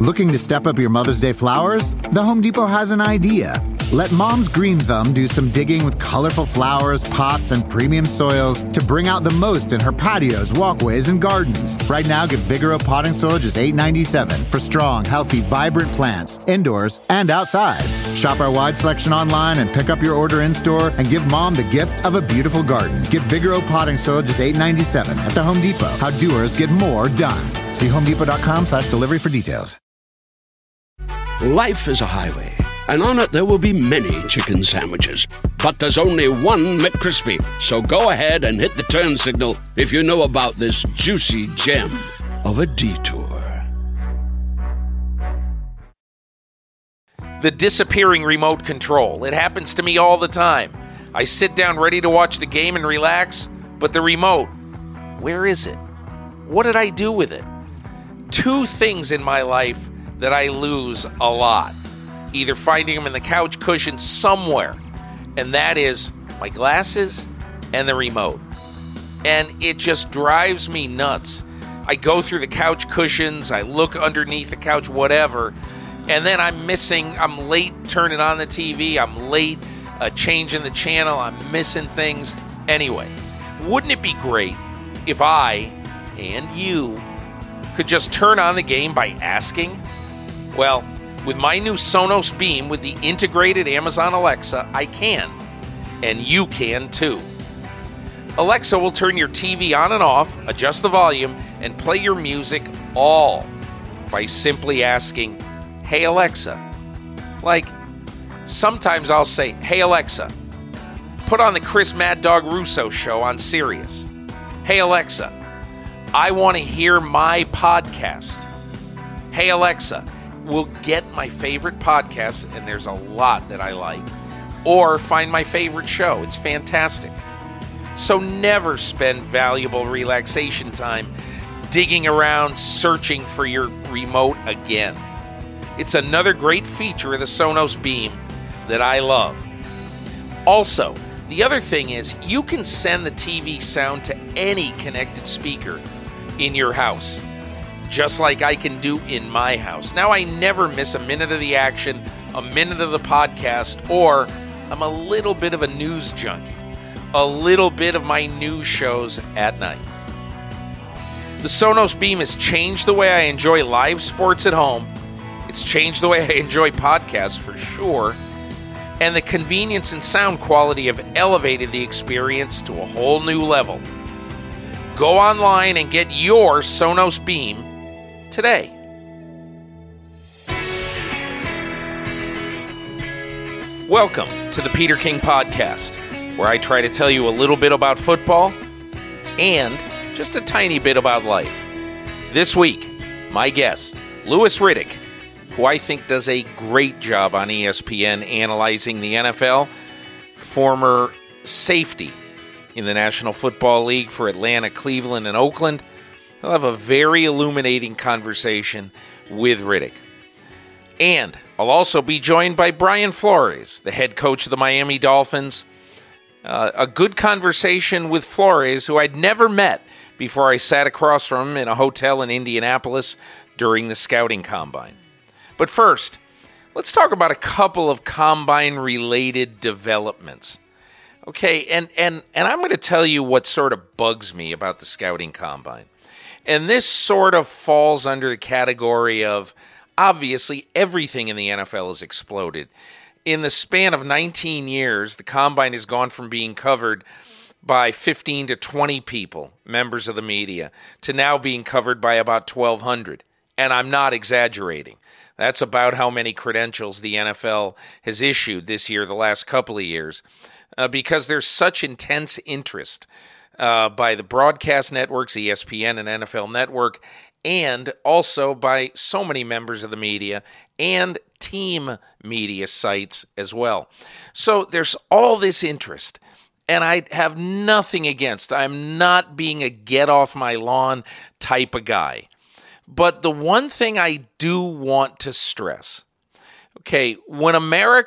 Looking to step up your Mother's Day flowers? The Home Depot has an idea. Let Mom's Green Thumb do some digging with colorful flowers, pots, and premium soils to bring out the most in her patios, walkways, and gardens. Right now, get Vigoro potting soil just $8.97 for strong, healthy, vibrant plants, indoors and outside. Shop our wide selection online and pick up your order in-store and give Mom the gift of a beautiful garden. Get Vigoro potting soil just $8.97 at the Home Depot. How doers get more done. See homedepot.com/delivery for details. Life is a highway, and on it there will be many chicken sandwiches. But there's only one McCrispy. So go ahead and hit the turn signal if you know about this juicy gem of a detour. The disappearing remote control. It happens to me all the time. I sit down ready to watch the game and relax, but the remote, where is it? What did I do with it? Two things in my life that I lose a lot. Either finding them in the couch cushion somewhere, and that is my glasses and the remote. And it just drives me nuts. I go through the couch cushions, I look underneath the couch, whatever, and then I'm late turning on the TV, I'm late changing the channel, I'm missing things. Anyway, wouldn't it be great if I and you could just turn on the game by asking? Well, with my new Sonos Beam with the integrated Amazon Alexa, I can. And you can too. Alexa will turn your TV on and off, adjust the volume, and play your music all by simply asking, "Hey Alexa." Like, sometimes I'll say, "Hey Alexa, put on the Chris Mad Dog Russo show on Sirius." "Hey Alexa, I want to hear my podcast." "Hey Alexa, we'll get my favorite podcast," and there's a lot that I like. Or find my favorite show. It's fantastic. So never spend valuable relaxation time digging around searching for your remote again. It's another great feature of the Sonos Beam that I love. Also, the other thing is you can send the TV sound to any connected speaker in your house, just like I can do in my house. Now, I never miss a minute of the action, a minute of the podcast, or I'm a little bit of a news junkie, a little bit of my news shows at night. The Sonos Beam has changed the way I enjoy live sports at home. It's changed the way I enjoy podcasts for sure. And the convenience and sound quality have elevated the experience to a whole new level. Go online and get your Sonos Beam today. Welcome to the Peter King Podcast, where I try to tell you a little bit about football and just a tiny bit about life. This week, my guest, Louis Riddick, who I think does a great job on ESPN analyzing the NFL, former safety in the National Football League for Atlanta, Cleveland, and Oakland. I'll have a very illuminating conversation with Riddick. And I'll also be joined by Brian Flores, the head coach of the Miami Dolphins. A good conversation with Flores, who I'd never met before I sat across from him in a hotel in Indianapolis during the scouting combine. But first, let's talk about a couple of combine-related developments. Okay, and I'm going to tell you what sort of bugs me about the scouting combine. And this sort of falls under the category of, obviously, everything in the NFL has exploded. In the span of 19 years, the combine has gone from being covered by 15 to 20 people, members of the media, to now being covered by about 1,200. And I'm not exaggerating. That's about how many credentials the NFL has issued this year, the last couple of years, because there's such intense interest by the broadcast networks, ESPN and NFL Network, and also by so many members of the media and team media sites as well. So there's all this interest, and I have nothing against. I'm not being a get-off-my-lawn type of guy. But the one thing I do want to stress, okay, when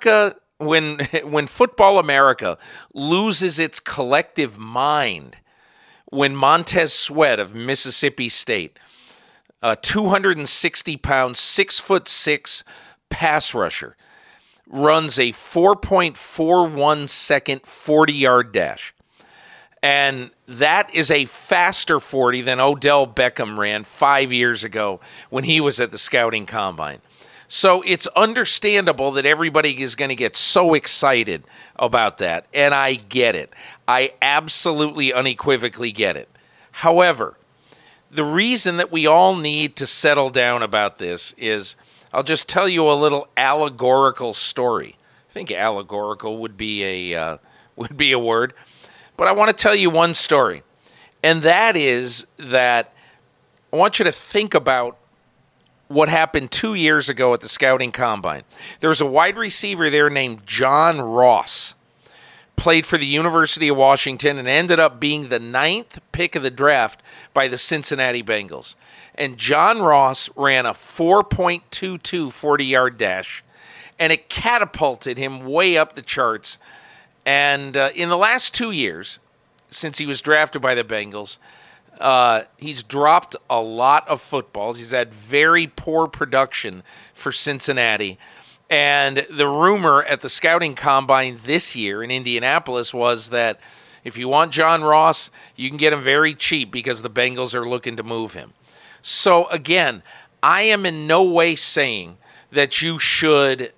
Football America loses its collective mind, when Montez Sweat of Mississippi State a 260-pound, 6'6" pass rusher, runs a 4.41 second 40-yard dash. And that is a faster 40 than Odell Beckham ran 5 years ago when he was at the scouting combine. So it's understandable that everybody is going to get so excited about that, and I get it. I absolutely unequivocally get it. However, the reason that we all need to settle down about this is, I'll just tell you a little allegorical story. I think allegorical would be a word, but I want to tell you one story, and that is that I want you to think about what happened 2 years ago at the scouting combine. There was a wide receiver there named John Ross, played for the University of Washington and ended up being the 9th pick of the draft by the Cincinnati Bengals. And John Ross ran a 4.22 40-yard dash, and it catapulted him way up the charts. And in the last 2 years, since he was drafted by the Bengals, he's dropped a lot of footballs. He's had very poor production for Cincinnati. And the rumor at the scouting combine this year in Indianapolis was that if you want John Ross, you can get him very cheap because the Bengals are looking to move him. So again, I am in no way saying that you should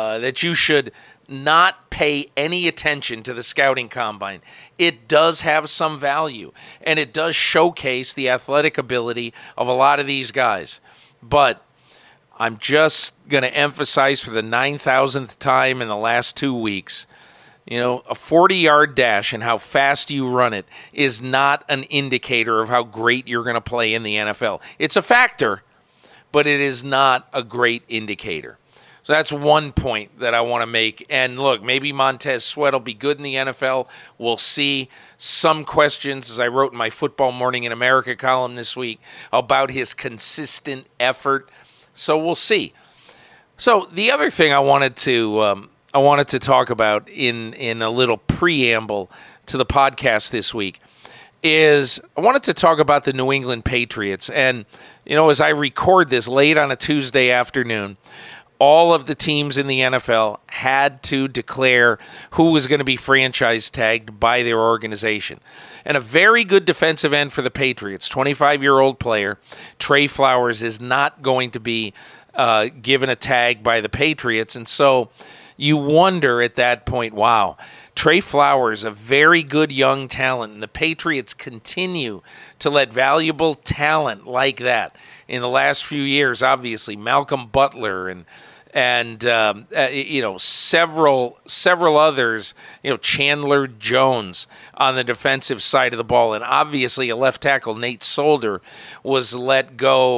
not pay any attention to the scouting combine. It does have some value, and it does showcase the athletic ability of a lot of these guys. But I'm just going to emphasize for the 9,000th time in the last 2 weeks, a 40-yard dash and how fast you run it is not an indicator of how great you're going to play in the NFL. It's a factor, but it is not a great indicator. So that's one point that I want to make. And look, maybe Montez Sweat will be good in the NFL. We'll see. Some questions, as I wrote in my Football Morning in America column this week, about his consistent effort. So we'll see. So the other thing I wanted to talk about in a little preamble to the podcast this week is I wanted to talk about the New England Patriots. And, as I record this late on a Tuesday afternoon, all of the teams in the NFL had to declare who was going to be franchise tagged by their organization. And a very good defensive end for the Patriots, 25-year-old player, Trey Flowers, is not going to be given a tag by the Patriots. And so you wonder at that point, wow, Trey Flowers, a very good young talent, and the Patriots continue to let valuable talent like that. In the last few years, obviously, Malcolm Butler and several others, Chandler Jones on the defensive side of the ball, and obviously a left tackle, Nate Solder, was let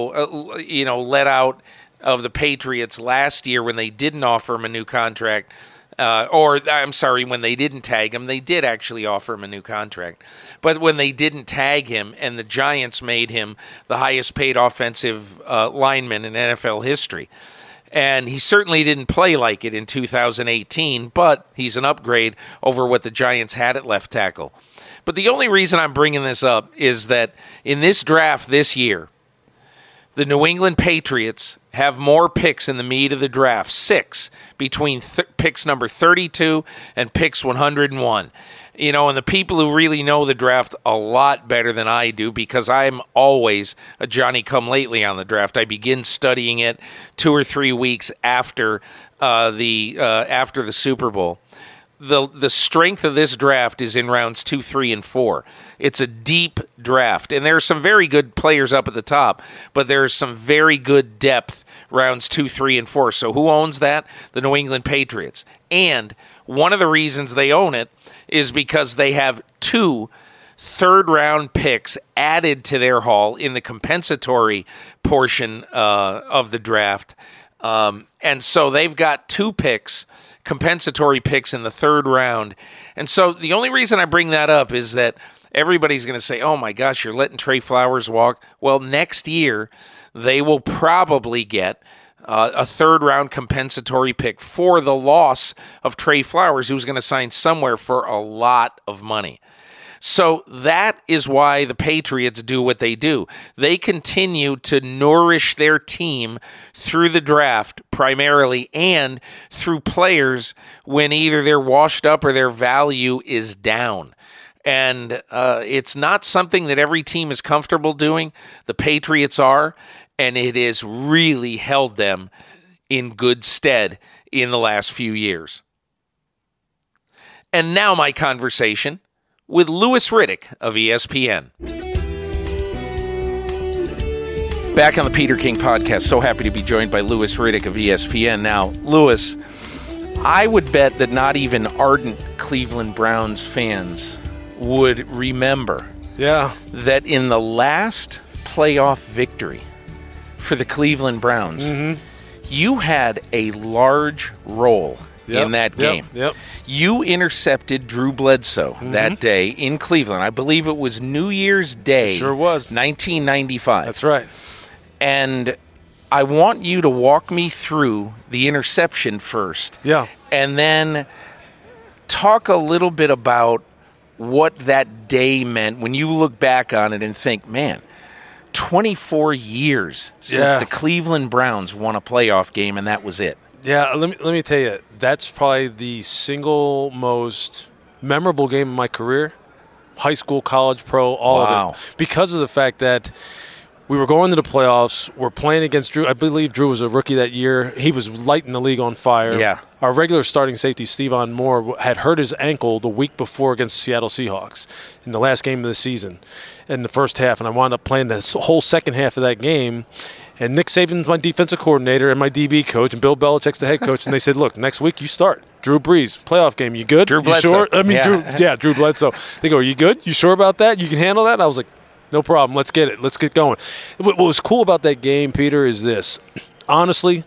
out of the Patriots last year when they didn't offer him a new contract. When they didn't tag him, they did actually offer him a new contract. But when they didn't tag him and the Giants made him the highest paid offensive lineman in NFL history. And he certainly didn't play like it in 2018, but he's an upgrade over what the Giants had at left tackle. But the only reason I'm bringing this up is that in this draft this year, the New England Patriots have more picks in the meat of the draft, 6, between picks number 32 and picks 101. And the people who really know the draft a lot better than I do, because I'm always a Johnny-come-lately on the draft. I begin studying it 2 or 3 weeks after the Super Bowl. The strength of this draft is in rounds 2, 3, and 4. It's a deep draft, and there are some very good players up at the top, but there's some very good depth rounds 2, 3, and 4. So who owns that? The New England Patriots. And one of the reasons they own it is because they have 2 third-round picks added to their haul in the compensatory portion of the draft. And so they've got 2 picks, compensatory picks in the 3rd round. And so the only reason I bring that up is that everybody's going to say, oh my gosh, you're letting Trey Flowers walk. Well, next year they will probably get a 3rd round compensatory pick for the loss of Trey Flowers, who's going to sign somewhere for a lot of money. So that is why the Patriots do what they do. They continue to nourish their team through the draft primarily and through players when either they're washed up or their value is down. And it's not something that every team is comfortable doing. The Patriots are, and it has really held them in good stead in the last few years. And now my conversation with Louis Riddick of ESPN. Back on the Peter King podcast, so happy to be joined by Louis Riddick of ESPN. Now, Louis, I would bet that not even ardent Cleveland Browns fans would remember that in the last playoff victory for the Cleveland Browns, you had a large role in that game. You intercepted Drew Bledsoe that day in Cleveland. I believe it was New Year's Day. It sure was. 1995. That's right. And I want you to walk me through the interception first. Yeah. And then talk a little bit about what that day meant when you look back on it and think, man, 24 years since the Cleveland Browns won a playoff game, and that was it. Yeah, let me tell you, that's probably the single most memorable game of my career, high school, college, pro, all of it, because of the fact that we were going to the playoffs. We're playing against Drew. I believe Drew was a rookie that year. He was lighting the league on fire. Yeah. Our regular starting safety, Stephon Moore, had hurt his ankle the week before against the Seattle Seahawks in the last game of the season in the first half, and I wound up playing the whole second half of that game. And Nick Saban's my defensive coordinator and my DB coach, and Bill Belichick's the head coach. And they said, look, next week you start. Drew Brees, playoff game. You good? Drew Bledsoe. You sure? I mean, Drew Bledsoe. They go, are you good? You sure about that? You can handle that? And I was like, no problem. Let's get it. Let's get going. What was cool about that game, Peter, is this. Honestly,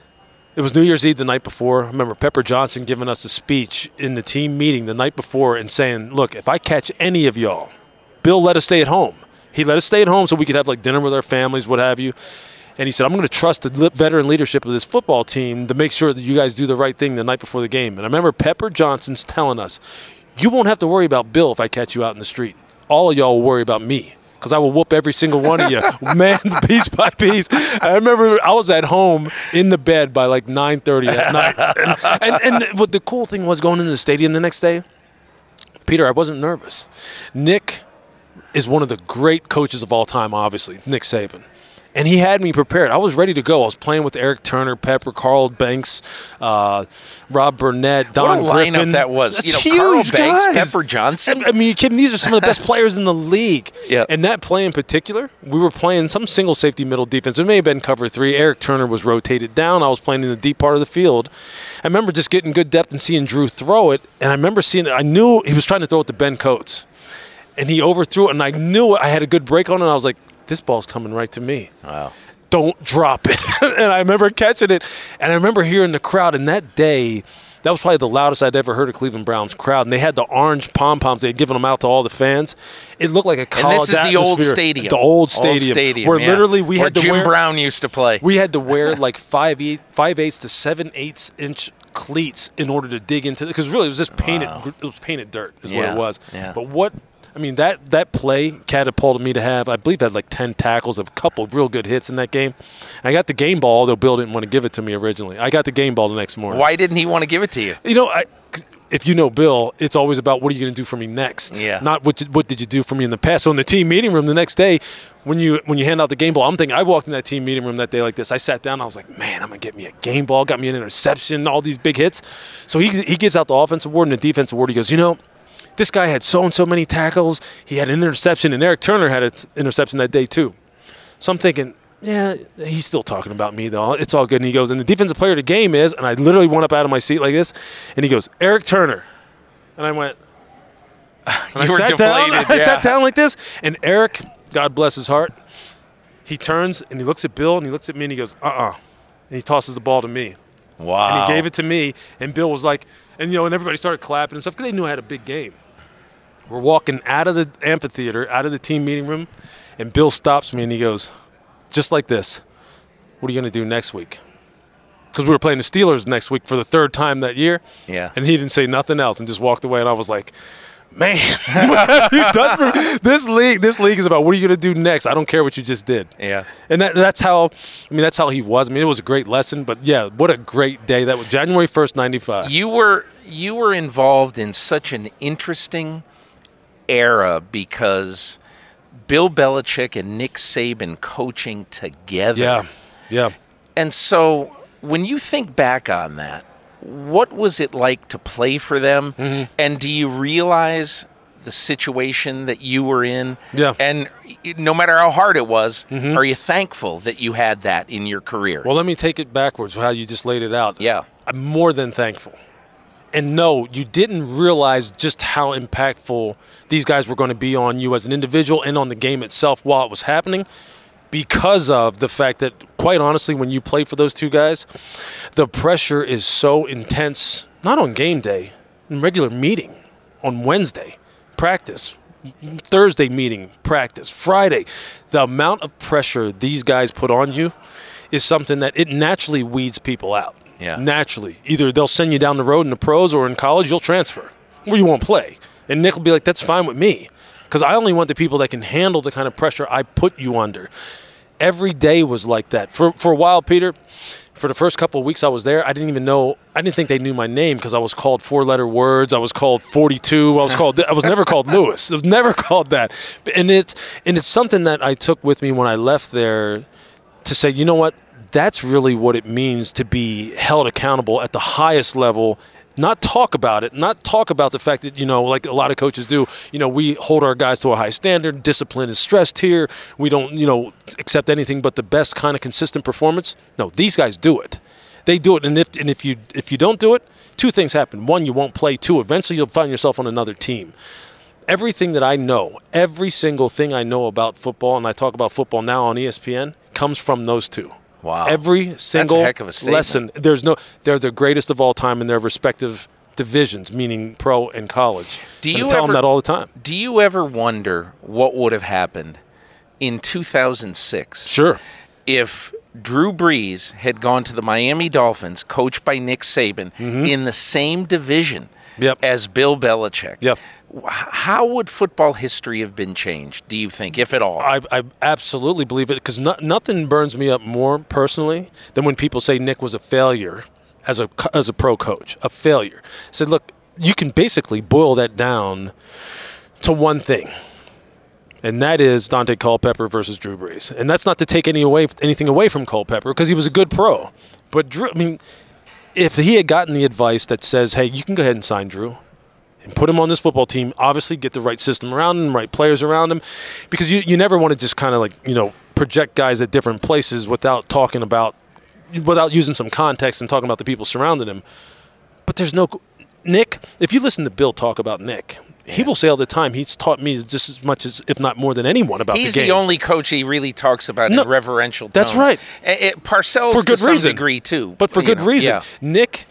it was New Year's Eve the night before. I remember Pepper Johnson giving us a speech in the team meeting the night before and saying, look, if I catch any of y'all, Bill let us stay at home. He let us stay at home so we could have like dinner with our families, what have you. And he said, I'm going to trust the veteran leadership of this football team to make sure that you guys do the right thing the night before the game. And I remember Pepper Johnson's telling us, you won't have to worry about Bill if I catch you out in the street. All of y'all will worry about me because I will whoop every single one of you, man, piece by piece. I remember I was at home in the bed by like 9:30 at night. And what the cool thing was going into the stadium the next day, Peter, I wasn't nervous. Nick is one of the great coaches of all time, obviously, Nick Saban. And he had me prepared. I was ready to go. I was playing with Eric Turner, Pepper, Carl Banks, Rob Burnett, Don Griffin. What a lineup that was. That's huge, Carl Banks, guys. Pepper Johnson. I mean, you kidding? These are some of the best players in the league. Yeah. And that play in particular, we were playing some single safety middle defense. It may have been cover 3. Eric Turner was rotated down. I was playing in the deep part of the field. I remember just getting good depth and seeing Drew throw it. And I remember seeing it. I knew he was trying to throw it to Ben Coates. And he overthrew it. And I knew I had a good break on it. And I was like, this ball's coming right to me. Wow. Don't drop it. And I remember catching it. And I remember hearing the crowd. And that day, that was probably the loudest I'd ever heard a Cleveland Browns crowd. And they had the orange pom-poms. They had given them out to all the fans. It looked like a college atmosphere. And this is the old stadium. The old stadium. Where literally we had to Jim wear. Brown used to play. We had to wear like 5/8 to 7/8 inch cleats in order to dig into it. Because really it was just painted. Wow. It was painted dirt is what it was. Yeah. But I mean, that play catapulted me to have, I believe I had like 10 tackles, a couple of real good hits in that game. And I got the game ball, although Bill didn't want to give it to me originally. I got the game ball the next morning. Why didn't he want to give it to you? You know, if you know Bill, it's always about what are you going to do for me next? Yeah. Not what did you do for me in the past. So in the team meeting room the next day, when you hand out the game ball, I'm thinking, I walked in that team meeting room that day like this. I sat down, I was like, man, I'm going to get me a game ball, got me an interception, all these big hits. So he gives out the offensive award and the defensive award. He goes, you know, this guy had so many tackles. He had an interception, and Eric Turner had an interception that day too. So I'm thinking, yeah, he's still talking about me, though. It's all good. And he goes, and the defensive player of the game is, and I literally went up out of my seat like this, and he goes, Eric Turner. And I went, and you were deflated. I sat down like this, and Eric, God bless his heart, he turns, and he looks at Bill, and he looks at me, and he goes, and he tosses the ball to me. Wow. And he gave it to me, and Bill was like, and everybody started clapping and stuff because they knew I had a big game. We're walking out of the amphitheater, out of the team meeting room, and Bill stops me and he goes, just like this, what are you going to do next week? Because we were playing the Steelers next week for the third time that year. Yeah. And he didn't say nothing else and just walked away. And I was like, man, what have you done for me? This league is about what are you going to do next? I don't care what you just did. Yeah. And that's how he was. I mean, it was a great lesson, but yeah, what a great day. That was January 1st, 95. You were involved in such an interesting era because Bill Belichick and Nick Saban coaching together. Yeah. And so when you think back on that, what was it like to play for them? Mm-hmm. And do you realize the situation that you were in? Yeah. And no matter how hard it was, are you thankful that you had that in your career? Well, let me take it backwards, how you just laid it out. Yeah. I'm more than thankful. And no, you didn't realize just how impactful these guys were going to be on you as an individual and on the game itself while it was happening, because of the fact that, quite honestly, when you play for those two guys, the pressure is so intense, not on game day, in regular meeting, on Wednesday, practice, Thursday meeting, practice, Friday. The amount of pressure these guys put on you is something that it naturally weeds people out. Yeah. Naturally. Either they'll send you down the road in the pros, or in college you'll transfer, or you won't play. And Nick will be like, that's fine with me, because I only want the people that can handle the kind of pressure I put you under. Every day was like that. For a while, Peter, for the first couple of weeks I was there, I didn't think they knew my name, because I was called 4-letter words. I was called 42. I was never called Lewis. I was never called that. And it's something that I took with me when I left there to say, you know what? That's really what it means to be held accountable at the highest level. Not talk about it, not talk about the fact that, like a lot of coaches do, we hold our guys to a high standard. Discipline is stressed here. We don't, accept anything but the best kind of consistent performance. No, these guys do it. They do it. And if you don't do it, two things happen. One, you won't play. Two, eventually you'll find yourself on another team. Everything that I know, every single thing I know about football, and I talk about football now on ESPN, comes from those two. Wow. Every single That's a heck of a statement. lesson. They're the greatest of all time in their respective divisions, meaning pro and college. I tell them that all the time. Do you ever wonder what would have happened in 2006? Sure. If Drew Brees had gone to the Miami Dolphins, coached by Nick Saban, in the same division as Bill Belichick. Yep. How would football history have been changed, do you think, if at all? I absolutely believe it, because nothing burns me up more personally than when people say Nick was a failure as a pro coach, a failure. I said, look, you can basically boil that down to one thing, and that is Dante Culpepper versus Drew Brees. And that's not to take anything away from Culpepper, because he was a good pro. But Drew, if he had gotten the advice that says, hey, you can go ahead and sign Drew and put him on this football team, obviously get the right system around him, right players around him, because you never want to just kind of project guys at different places without using some context and talking about the people surrounding him. But there's no Nick. If you listen to Bill talk about Nick, he will say all the time, he's taught me just as much as, if not more than anyone, about the game. He's the only coach he really talks about in reverential tones. That's right. Parcells to some degree too, but for good reason. Yeah. Nick.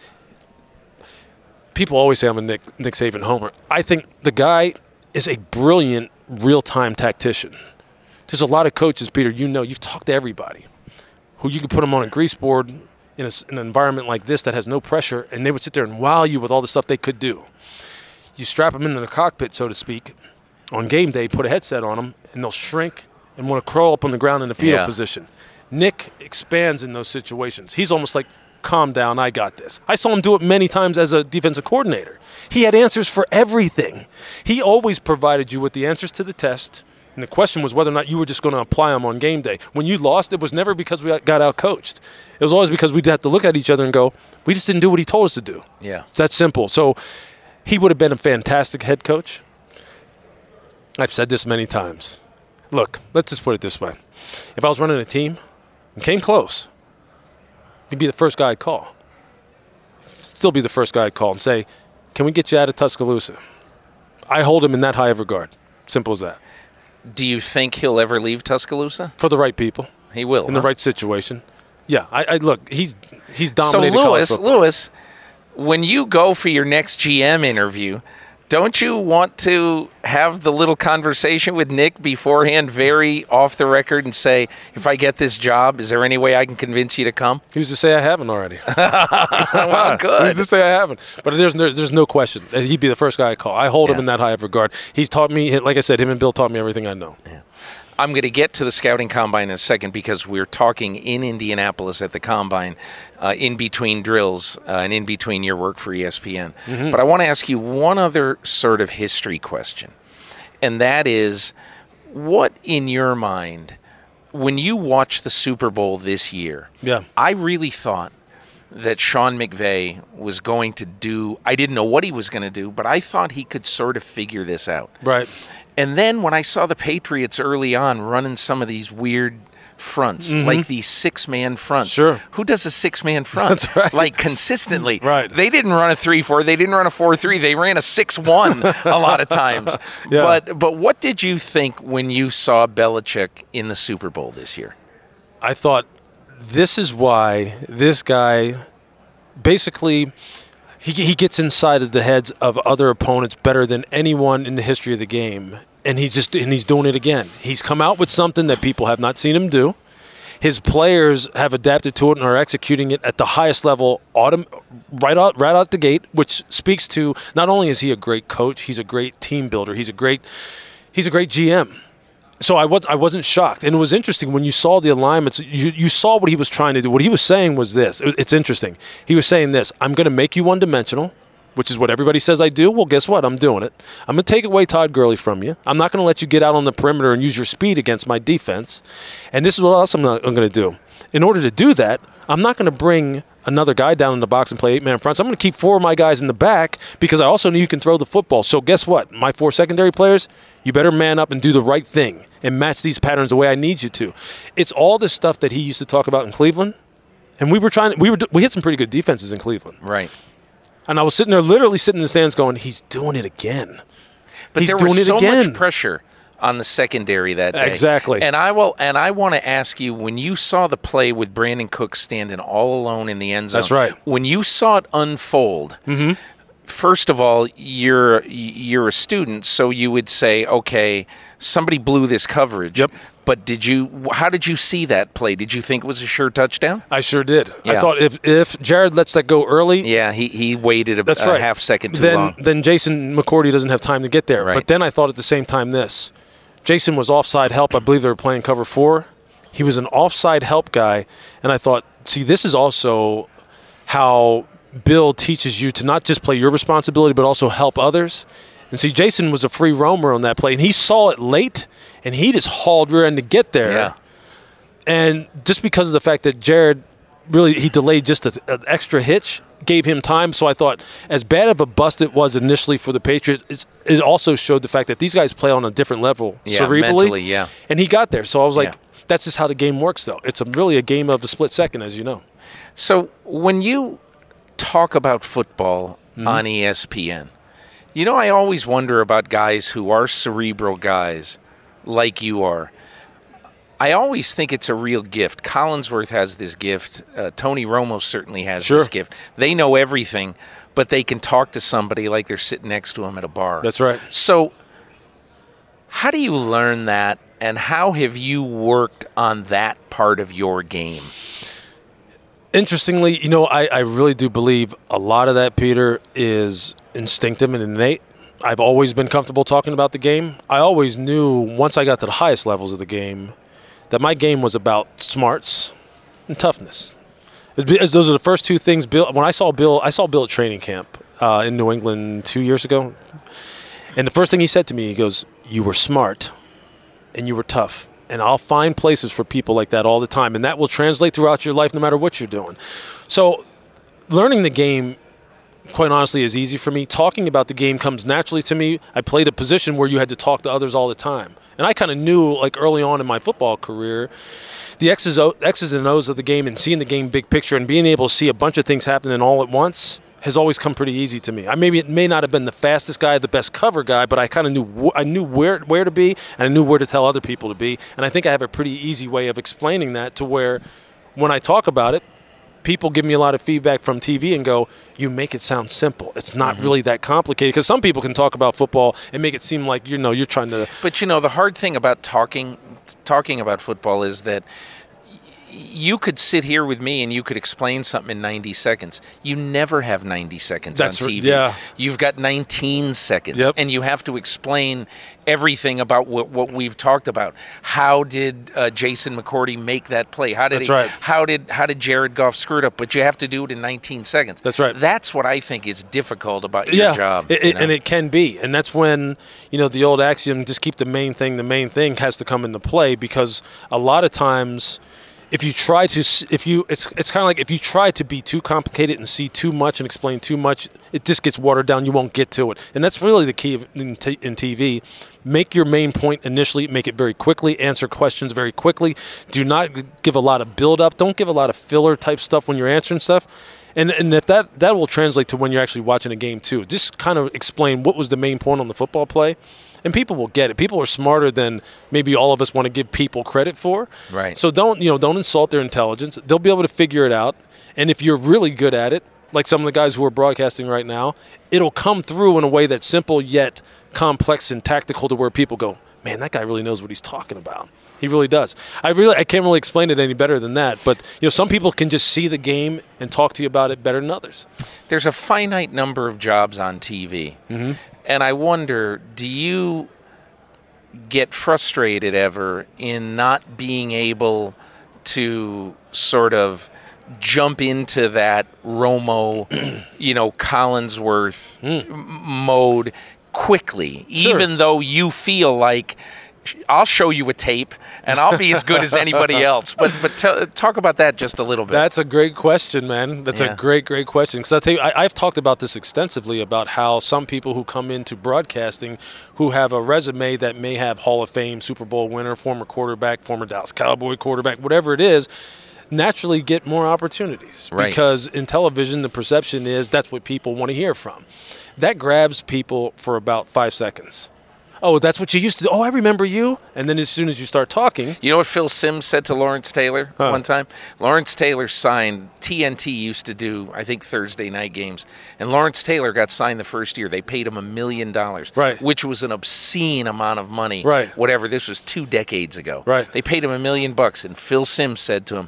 People always say I'm a Nick Saban homer. I think the guy is a brilliant real-time tactician. There's a lot of coaches, Peter, you've talked to everybody, who you could put them on a grease board in an environment like this that has no pressure, and they would sit there and wow you with all the stuff they could do. You strap them into the cockpit, so to speak, on game day, put a headset on them, and they'll shrink and want to crawl up on the ground in the fetal position. Nick expands in those situations. He's almost like, calm down, I got this. I saw him do it many times as a defensive coordinator. He had answers for everything. He always provided you with the answers to the test, and the question was whether or not you were just going to apply them on game day. When you lost, it was never because we got out-coached. It was always because we'd have to look at each other and go, we just didn't do what he told us to do. Yeah. It's that simple. So he would have been a fantastic head coach. I've said this many times. Look, let's just put it this way. If I was running a team and came close, he'd be the first guy I'd call. Still be the first guy I'd call and say, can we get you out of Tuscaloosa? I hold him in that high of regard. Simple as that. Do you think he'll ever leave Tuscaloosa? For the right people. He will. In the right situation. Yeah, I look, he's dominated college football. So, Lewis, when you go for your next GM interview, Don't you want to have the little conversation with Nick beforehand, very off the record, and say, if I get this job, is there any way I can convince you to come? Who's to say I haven't already? Well, good. Who's to say I haven't? But there's no question. He'd be the first guy I call. I hold him in that high of regard. He's taught me, like I said, him and Bill taught me everything I know. Yeah. I'm going to get to the scouting combine in a second because we're talking in Indianapolis at the combine, in between drills and in between your work for ESPN. Mm-hmm. But I want to ask you one other sort of history question, and that is, what in your mind, when you watch the Super Bowl this year, I really thought that Sean McVay was going to do, I didn't know what he was going to do, but I thought he could sort of figure this out. Right. And then when I saw the Patriots early on running some of these weird fronts, like these 6-man fronts. Sure. Who does a 6-man front? That's right. Like consistently. Right. They didn't run a 3-4. They didn't run a 4-3. They ran a 6-1 a lot of times. Yeah. But what did you think when you saw Belichick in the Super Bowl this year? I thought, this is why this guy basically he gets inside of the heads of other opponents better than anyone in the history of the game, and he's doing it again. He's come out with something that people have not seen him do. His players have adapted to it and are executing it at the highest level, right out the gate, which speaks to not only is he a great coach, he's a great team builder. He's a great GM. So I wasn't shocked. And it was interesting when you saw the alignments, you saw what he was trying to do. What he was saying was this. It's interesting. He was saying this: I'm going to make you one-dimensional, which is what everybody says I do. Well, guess what? I'm doing it. I'm going to take away Todd Gurley from you. I'm not going to let you get out on the perimeter and use your speed against my defense. And this is what else I'm going to do. In order to do that, I'm not going to bring another guy down in the box and play 8-man fronts. I'm going to keep 4 of my guys in the back because I also know you can throw the football. So guess what? My 4 secondary players, you better man up and do the right thing and match these patterns the way I need you to. It's all this stuff that he used to talk about in Cleveland. And we had some pretty good defenses in Cleveland. Right. And I was literally sitting in the stands going, he's doing it again. But there was so much pressure on the secondary that day. Exactly. And I want to ask you, when you saw the play with Brandon Cooks standing all alone in the end zone. That's right. When you saw it unfold, first of all, you're a student, so you would say, okay, somebody blew this coverage. Yep. But how did you see that play? Did you think it was a sure touchdown? I sure did. Yeah. I thought if Jared lets that go early. Yeah, he waited a half second too long. Then Jason McCourty doesn't have time to get there. Right. But then I thought at the same time this. Jason was offside help. I believe they were playing cover 4. He was an offside help guy. And I thought, see, this is also how Bill teaches you to not just play your responsibility, but also help others. And see, Jason was a free roamer on that play. And he saw it late, and he just hauled rear end to get there. Yeah. And just because of the fact that Jared he delayed just an extra hitch, gave him time. So I thought, as bad of a bust it was initially for the Patriots, it also showed the fact that these guys play on a different level cerebrally. Mentally, yeah. And he got there. So I was like, that's just how the game works, though. It's really a game of a split second, as you know. So when you talk about football on ESPN, I always wonder about guys who are cerebral guys like you are. I always think it's a real gift. Collinsworth has this gift. Tony Romo certainly has this gift. They know everything, but they can talk to somebody like they're sitting next to them at a bar. That's right. So how do you learn that, and how have you worked on that part of your game? Interestingly, I really do believe a lot of that, Peter, is instinctive and innate. I've always been comfortable talking about the game. I always knew once I got to the highest levels of the game that my game was about smarts and toughness. Those are the first 2 things. When I saw Bill at training camp in New England 2 years ago, and the first thing he said to me, he goes, "You were smart and you were tough. And I'll find places for people like that all the time. And that will translate throughout your life no matter what you're doing." So learning the game, quite honestly, is easy for me. Talking about the game comes naturally to me. I played a position where you had to talk to others all the time. And I kind of knew, like early on in my football career, the X's and O's of the game and seeing the game big picture and being able to see a bunch of things happening all at once has always come pretty easy to me. It may not have been the fastest guy, the best cover guy, but I kind of knew where to be, and I knew where to tell other people to be. And I think I have a pretty easy way of explaining that to where when I talk about it, people give me a lot of feedback from TV and go, you make it sound simple. It's not really that complicated, because some people can talk about football and make it seem like, you're trying to. But the hard thing about talking about football is that you could sit here with me and you could explain something in 90 seconds. You never have 90 seconds on TV. Yeah. You've got 19 seconds, Yep. and you have to explain everything about what we've talked about. How did Jason McCourty make that play? How did That's right. How did Jared Goff screw it up? But you have to do it in 19 seconds. That's right. That's what I think is difficult about your job. And it can be. And that's when, the old axiom, just keep the main thing has to come into play, because a lot of times it's kind of like if you try to be too complicated and see too much and explain too much, it just gets watered down. You won't get to it. And that's really the key in TV. Make your main point initially, make it very quickly, answer questions very quickly. Do not give a lot of build-up. Don't give a lot of filler type stuff when you're answering stuff. And if that will translate to when you're actually watching a game too. Just kind of explain what was the main point on the football play. And people will get it. People are smarter than maybe all of us want to give people credit for. Right. So don't insult their intelligence. They'll be able to figure it out. And if you're really good at it, like some of the guys who are broadcasting right now, it'll come through in a way that's simple yet complex and tactical, to where people go, man, that guy really knows what he's talking about. He really does. I can't really explain it any better than that. But some people can just see the game and talk to you about it better than others. There's a finite number of jobs on TV. Mm-hmm. And I wonder, do you get frustrated ever in not being able to sort of jump into that Romo, Collinsworth mode quickly, Sure. even though you feel like, I'll show you a tape and I'll be as good as anybody else. But talk about that just a little bit. That's a great question, man. That's a great question. Because I'll tell you, I've talked about this extensively, about how some people who come into broadcasting who have a resume that may have Hall of Fame, Super Bowl winner, former quarterback, former Dallas Cowboy quarterback, whatever it is, naturally get more opportunities. Right. Because in television, the perception is that's what people want to hear from. That grabs people for about 5 seconds. Oh, that's what you used to do. Oh, I remember you. And then as soon as you start talking. You know what Phil Simms said to Lawrence Taylor one time? Lawrence Taylor signed, TNT used to do, I think, Thursday night games. And Lawrence Taylor got signed the first year. They paid him $1 million, right, which was an obscene amount of money. Right. Whatever. This was 2 decades ago. Right. They paid him $1 million. And Phil Simms said to him,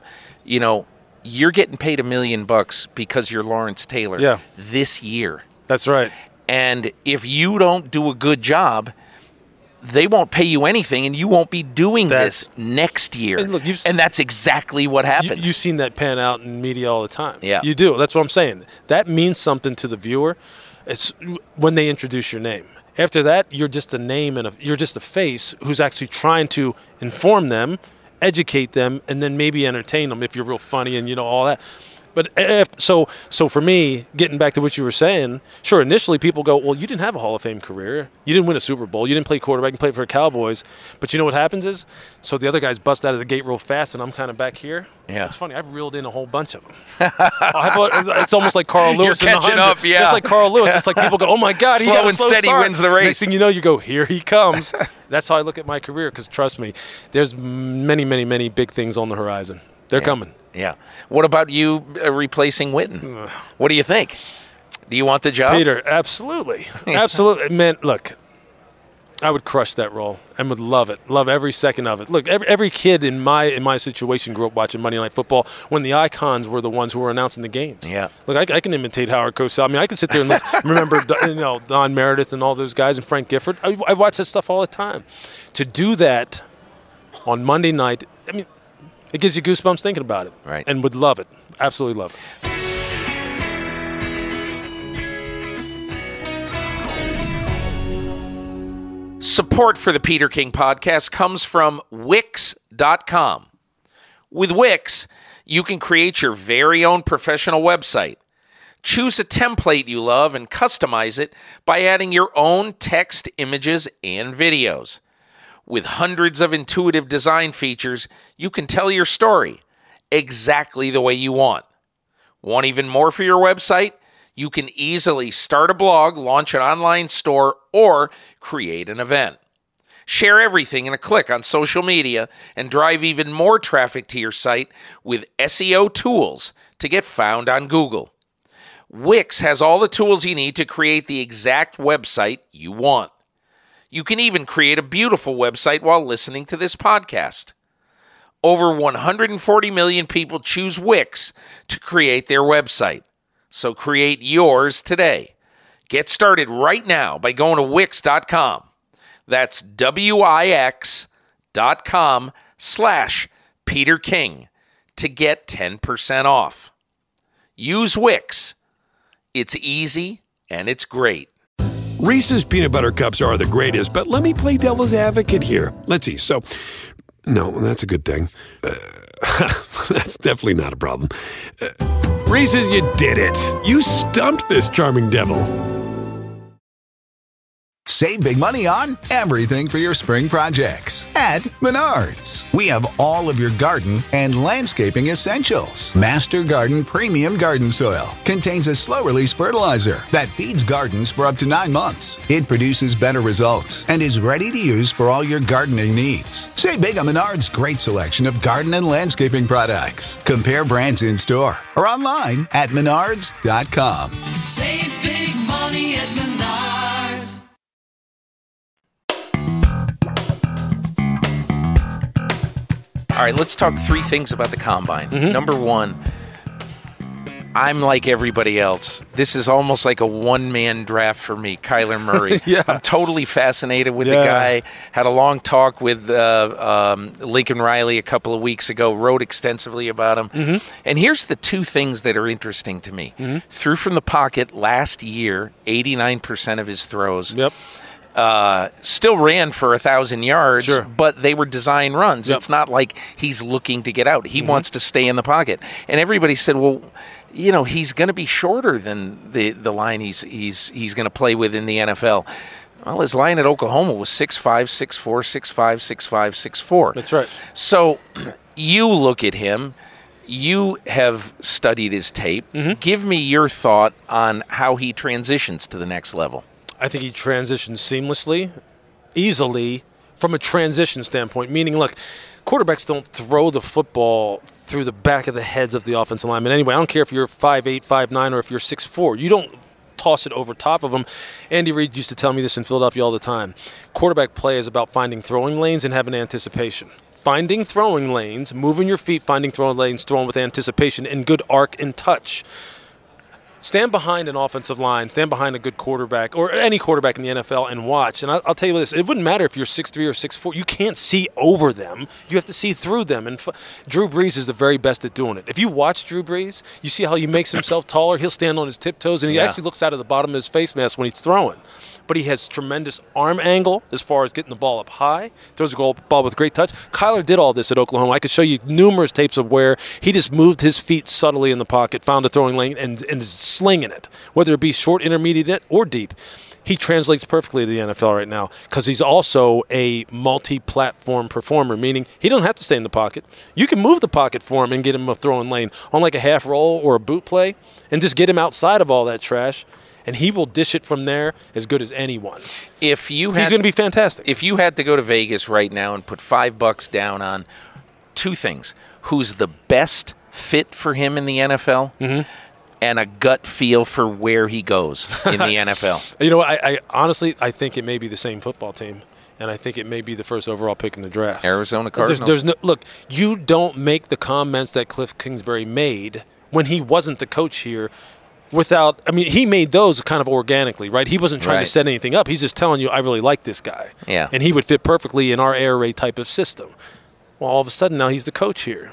you're getting paid $1 million because you're Lawrence Taylor this year. That's right. And if you don't do a good job, they won't pay you anything, and you won't be doing this next year. And, look, and that's exactly what happened. You've seen that pan out in media all the time. Yeah. You do. That's what I'm saying. That means something to the viewer. It's when they introduce your name. After that, you're just a name and you're just a face who's actually trying to inform them, educate them, and then maybe entertain them if you're real funny and all that. But so for me, getting back to what you were saying, sure, initially people go, well, you didn't have a Hall of Fame career. You didn't win a Super Bowl. You didn't play quarterback. You played for the Cowboys. But you know what happens is, so the other guys bust out of the gate real fast, and I'm kind of back here. Yeah. It's funny. I've reeled in a whole bunch of them. It's almost like Carl Lewis. You're catching up, yeah. It's like Carl Lewis. It's like people go, oh, my God, he got a slow steady start. wins the race. Next thing you know, you go, here he comes. That's how I look at my career, because trust me, there's many, many, many big things on the horizon. They're coming. Yeah. What about you replacing Witten? What do you think? Do you want the job? Peter, absolutely. Absolutely. Man, look, I would crush that role and would love it. Love every second of it. Look, every kid in my situation grew up watching Monday Night Football when the icons were the ones who were announcing the games. Yeah. Look, I can imitate Howard Cosell. I mean, I can sit there and remember Don Meredith and all those guys and Frank Gifford. I watch that stuff all the time. To do that on Monday night, I mean, it gives you goosebumps thinking about it. Right. And would love it. Absolutely love it. Support for the Peter King Podcast comes from Wix.com. With Wix, you can create your very own professional website. Choose a template you love and customize it by adding your own text, images, and videos. With hundreds of intuitive design features, you can tell your story exactly the way you want. Want even more for your website? You can easily start a blog, launch an online store, or create an event. Share everything in a click on social media and drive even more traffic to your site with SEO tools to get found on Google. Wix has all the tools you need to create the exact website you want. You can even create a beautiful website while listening to this podcast. Over 140 million people choose Wix to create their website. So create yours today. Get started right now by going to Wix.com. That's Wix.com/Peter King to get 10% off. Use Wix. It's easy and it's great. Reese's peanut butter cups are the greatest, but let me play devil's advocate here. Let's see. So, no, that's a good thing. That's definitely not a problem. Reese's, you did it. You stumped this charming devil. Save big money on everything for your spring projects at Menards. We have all of your garden and landscaping essentials. Master Garden Premium Garden Soil contains a slow-release fertilizer that feeds gardens for up to 9 months. It produces better results and is ready to use for all your gardening needs. Save big on Menards' great selection of garden and landscaping products. Compare brands in store or online at Menards.com. Save big money at Menards. All right, let's talk 3 things about the Combine. Number 1, I'm like everybody else. This is almost like a one-man draft for me, Kyler Murray. Yeah. I'm totally fascinated with the guy. Had a long talk with Lincoln Riley a couple of weeks ago, wrote extensively about him. And here's the 2 things that are interesting to me. Threw from the pocket last year, 89% of his throws. Yep. Still ran for 1,000 yards, Sure. but they were design runs. Yep. It's not like he's looking to get out. He wants to stay in the pocket. And everybody said, well, you know, he's going to be shorter than the line he's going to play with in the NFL. Well, his line at Oklahoma was 6'5", 6'4", 6'5", 6'5", 6'4". That's right. So you look at him. You have studied his tape. Give me your thought on how he transitions to the next level. I think he transitions seamlessly, easily, from a transition standpoint, meaning, look, quarterbacks don't throw the football through the back of the heads of the offensive linemen. Anyway, I don't care if you're 5'8", 5'9", or if you're 6'4". You don't toss it over top of them. Andy Reid used to tell me this in Philadelphia all the time. Quarterback play is about finding throwing lanes and having anticipation. Finding throwing lanes, moving your feet, finding throwing lanes, throwing with anticipation, and good arc and touch. Stand behind an offensive line, stand behind a good quarterback, or any quarterback in the NFL, and watch. And I'll tell you this, it wouldn't matter if you're 6'3" or 6'4". You can't see over them. You have to see through them. And Drew Brees is the very best at doing it. If you watch Drew Brees, you see how he makes himself taller. He'll stand on his tiptoes, and he actually looks out of the bottom of his face mask when he's throwing. But he has tremendous arm angle as far as getting the ball up high. Throws the ball with great touch. Kyler did all this at Oklahoma. I could show you numerous tapes of where he just moved his feet subtly in the pocket, found a throwing lane, and is slinging it, whether it be short, intermediate, or deep. He translates perfectly to the NFL right now because he's also a multi-platform performer, meaning he doesn't have to stay in the pocket. You can move the pocket for him and get him a throwing lane on like a half roll or a boot play and just get him outside of all that trash. And he will dish it from there as good as anyone. He's going to be fantastic. If you had to go to Vegas right now and put $5 down on 2 things, who's the best fit for him in the NFL, and a gut feel for where he goes in the NFL. You know, I honestly, I think it may be the same football team. And I think it may be the first overall pick in the draft. Arizona Cardinals. There's no, look, you don't make the comments that Cliff Kingsbury made when he wasn't the coach here without, I mean, he made those kind of organically, right? He wasn't trying to set anything up. He's just telling you, I really like this guy. Yeah. And he would fit perfectly in our air raid type of system. Well, all of a sudden, now he's the coach here.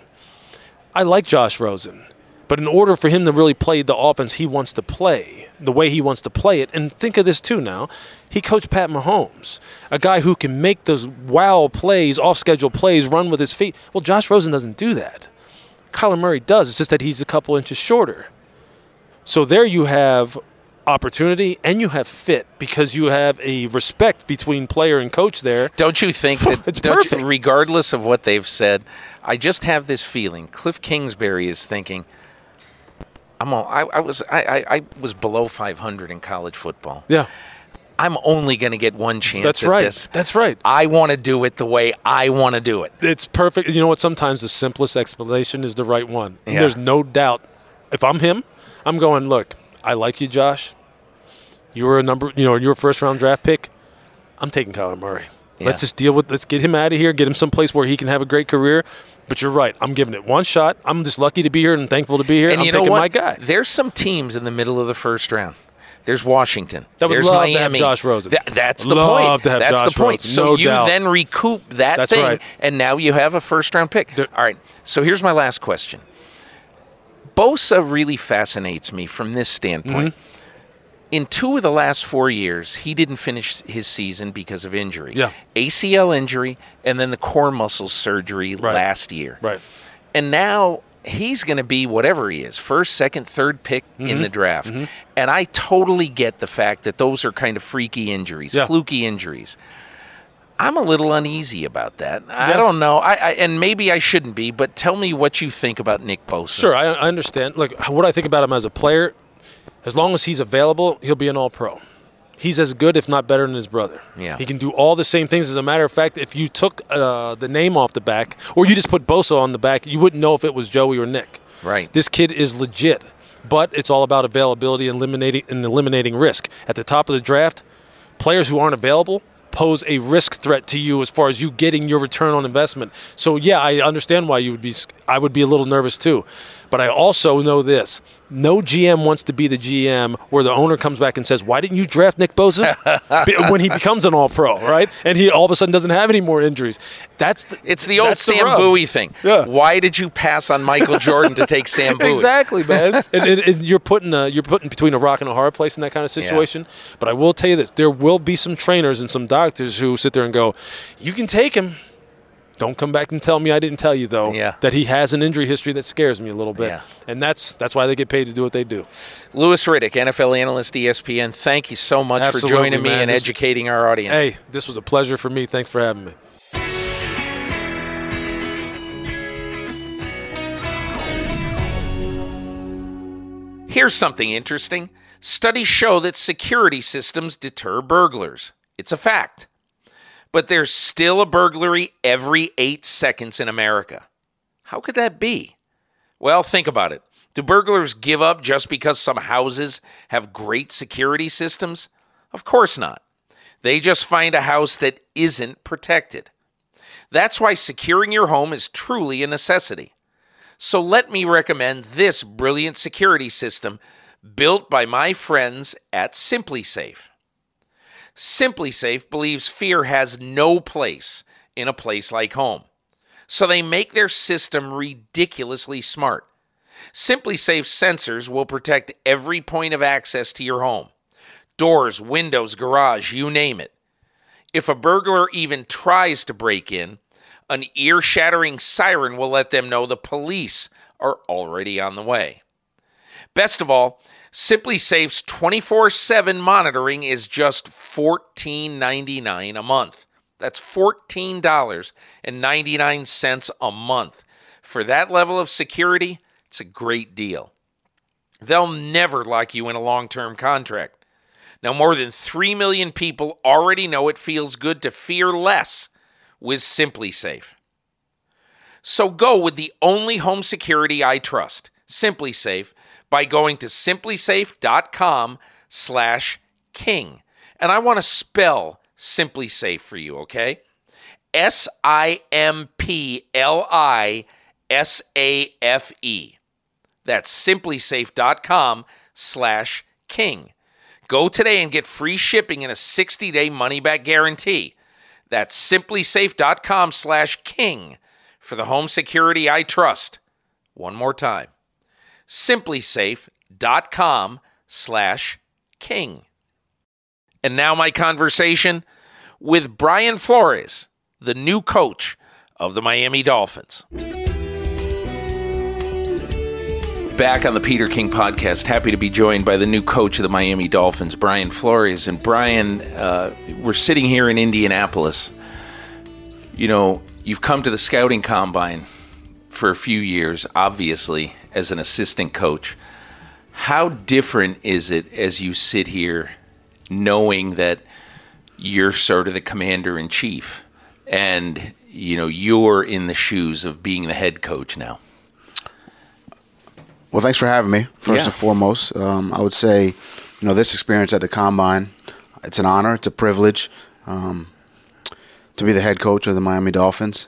I like Josh Rosen. But in order for him to really play the offense he wants to play, the way he wants to play it, and think of this too now, he coached Pat Mahomes, a guy who can make those wow plays, off-schedule plays, run with his feet. Well, Josh Rosen doesn't do that. Kyler Murray does. It's just that he's a couple inches shorter. So there you have opportunity and you have fit because you have a respect between player and coach there. Don't you think that it's perfect. Regardless of what they've said, I just have this feeling Cliff Kingsbury is thinking, I was below 500 in college football. Yeah. I'm only going to get one chance That's at right. this. That's right. I want to do it the way I want to do it. It's perfect. You know what? Sometimes the simplest explanation is the right one. And Yeah. there's no doubt. If I'm him, I'm going, look, I like you, Josh. You were you're a first-round draft pick. I'm taking Kyler Murray. Yeah. Let's get him out of here, get him someplace where he can have a great career. But you're right. I'm giving it one shot. I'm just lucky to be here and thankful to be here. And I'm you know taking what? my guy. There's some teams in the middle of the first round. There's Washington. That would There's love to have Miami. Josh Rosen. That's the Love point. to have That's Josh the point. Rosen, So no you doubt. then recoup that That's thing, right. and now you have a first-round pick. There- All right. So here's my last question. Bosa really fascinates me from this standpoint. Mm-hmm. In 2 of the last 4 years, he didn't finish his season because of injury. Yeah. ACL injury and then the core muscle surgery Right. last year. Right. And now he's going to be whatever he is, first, second, third pick in Mm-hmm. the draft. And I totally get the fact that those are kind of freaky injuries, Yeah. fluky injuries. I'm a little uneasy about that. I don't know. And maybe I shouldn't be, but tell me what you think about Nick Bosa. Sure, I understand. Look, what I think about him as a player, as long as he's available, he'll be an all-pro. He's as good, if not better, than his brother. Yeah. He can do all the same things. As a matter of fact, if you took the name off the back, or you just put Bosa on the back, you wouldn't know if it was Joey or Nick. Right. This kid is legit, but it's all about availability and eliminating risk. At the top of the draft, players who aren't available pose a risk threat to you as far as you getting your return on investment. So yeah, I understand why I would be a little nervous too. But I also know this. No GM wants to be the GM where the owner comes back and says, why didn't you draft Nick Bosa? When he becomes an all-pro, right? And he all of a sudden doesn't have any more injuries. It's the old that's the Sam rub. Bowie thing. Yeah. Why did you pass on Michael Jordan to take Sam Bowie? Exactly, man. and you're putting between a rock and a hard place in that kind of situation. But I will tell you this: there will be some trainers and some doctors who sit there and go, "You can take him. Don't come back and tell me I didn't tell you though that he has an injury history that scares me a little bit." Yeah. And that's why they get paid to do what they do. Louis Riddick, NFL analyst, ESPN. Thank you so much Absolutely, for joining me man. and educating our audience. Hey, this was a pleasure for me. Thanks for having me. Here's something interesting. Studies show that security systems deter burglars. It's a fact. But there's still a burglary every 8 seconds in America. How could that be? Well, think about it. Do burglars give up just because some houses have great security systems? Of course not. They just find a house that isn't protected. That's why securing your home is truly a necessity. So let me recommend this brilliant security system built by my friends at SimpliSafe. SimpliSafe believes fear has no place in a place like home. So they make their system ridiculously smart. SimpliSafe sensors will protect every point of access to your home. Doors, windows, garage, you name it. If a burglar even tries to break in, an ear-shattering siren will let them know the police are already on the way. Best of all, SimpliSafe's 24/7 monitoring is just $14.99 a month. That's $14.99 a month. For that level of security, it's a great deal. They'll never lock you in a long-term contract. Now, more than 3 million people already know it feels good to fear less with SimpliSafe. So go with the only home security I trust, SimpliSafe, by going to simplisafe.com/king. And I want to spell SimpliSafe for you, okay? SimpliSafe. That's simplisafe.com/king. Go today and get free shipping and a 60-day money-back guarantee. That's simplisafe.com/king for the home security I trust. One more time. simplisafe.com/king. And now my conversation with Brian Flores, the new coach of the Miami Dolphins. Back on the Peter King podcast, happy to be joined by the new coach of the Miami Dolphins, Brian Flores. And Brian, we're sitting here in Indianapolis. You know, you've come to the scouting combine for a few years, obviously, as an assistant coach. How different is it as you sit here knowing that you're sort of the commander-in-chief and, you're in the shoes of being the head coach now? Well, thanks for having me, first Yeah. and foremost. I would say, this experience at the Combine, it's an honor, it's a privilege to be the head coach of the Miami Dolphins.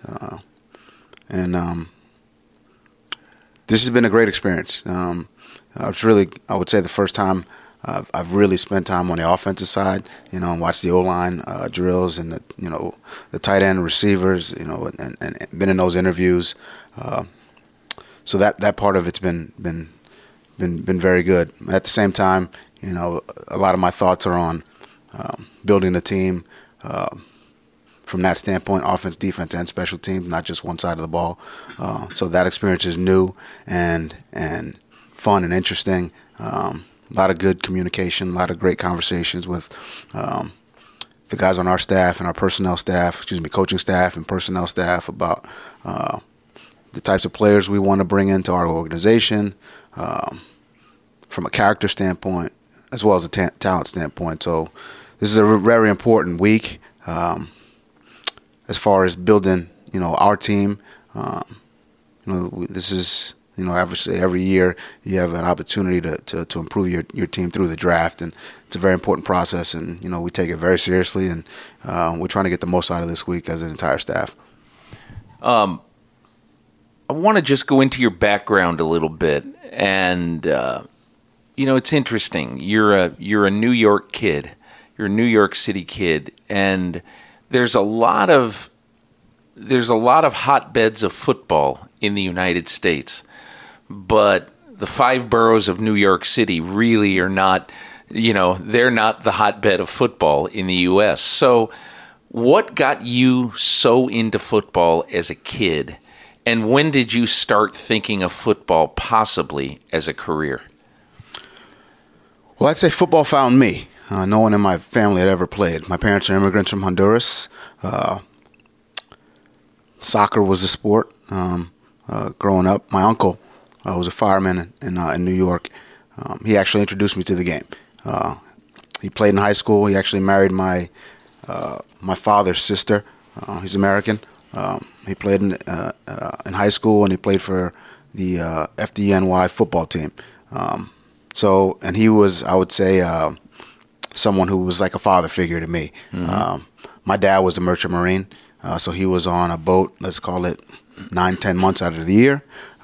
This has been a great experience. It's really, I would say, the first time I've really spent time on the offensive side, and watched the O-line drills and the tight end receivers, and been in those interviews. So that part of it's been very good. At the same time, a lot of my thoughts are on building the team from that standpoint, offense, defense, and special teams, not just one side of the ball. So that experience is new and fun and interesting. A lot of good communication, a lot of great conversations with the guys on our staff and our personnel staff, coaching staff and personnel staff about the types of players we want to bring into our organization from a character standpoint as well as a talent standpoint. So this is a very important week as far as building, our team. This is, obviously every year you have an opportunity to improve your team through the draft, and it's a very important process, and, we take it very seriously, and we're trying to get the most out of this week as an entire staff. I want to just go into your background a little bit, and it's interesting. You're a New York kid. You're a New York City kid, and there's a lot of hotbeds of football in the United States, but the 5 boroughs of New York City really are not. They're not the hotbed of football in the U.S. So, what got you so into football as a kid? And when did you start thinking of football possibly as a career? Well, I'd say football found me. No one in my family had ever played. My parents are immigrants from Honduras. Soccer was the sport growing up. My uncle was a fireman in New York. He actually introduced me to the game. He played in high school. He actually married my father's sister. He's American. He played in high school, and he played for the FDNY football team. And he was, I would say, someone who was like a father figure to me. Mm-hmm. My dad was a merchant marine, so he was on a boat, let's call it 9-10 months out of the year.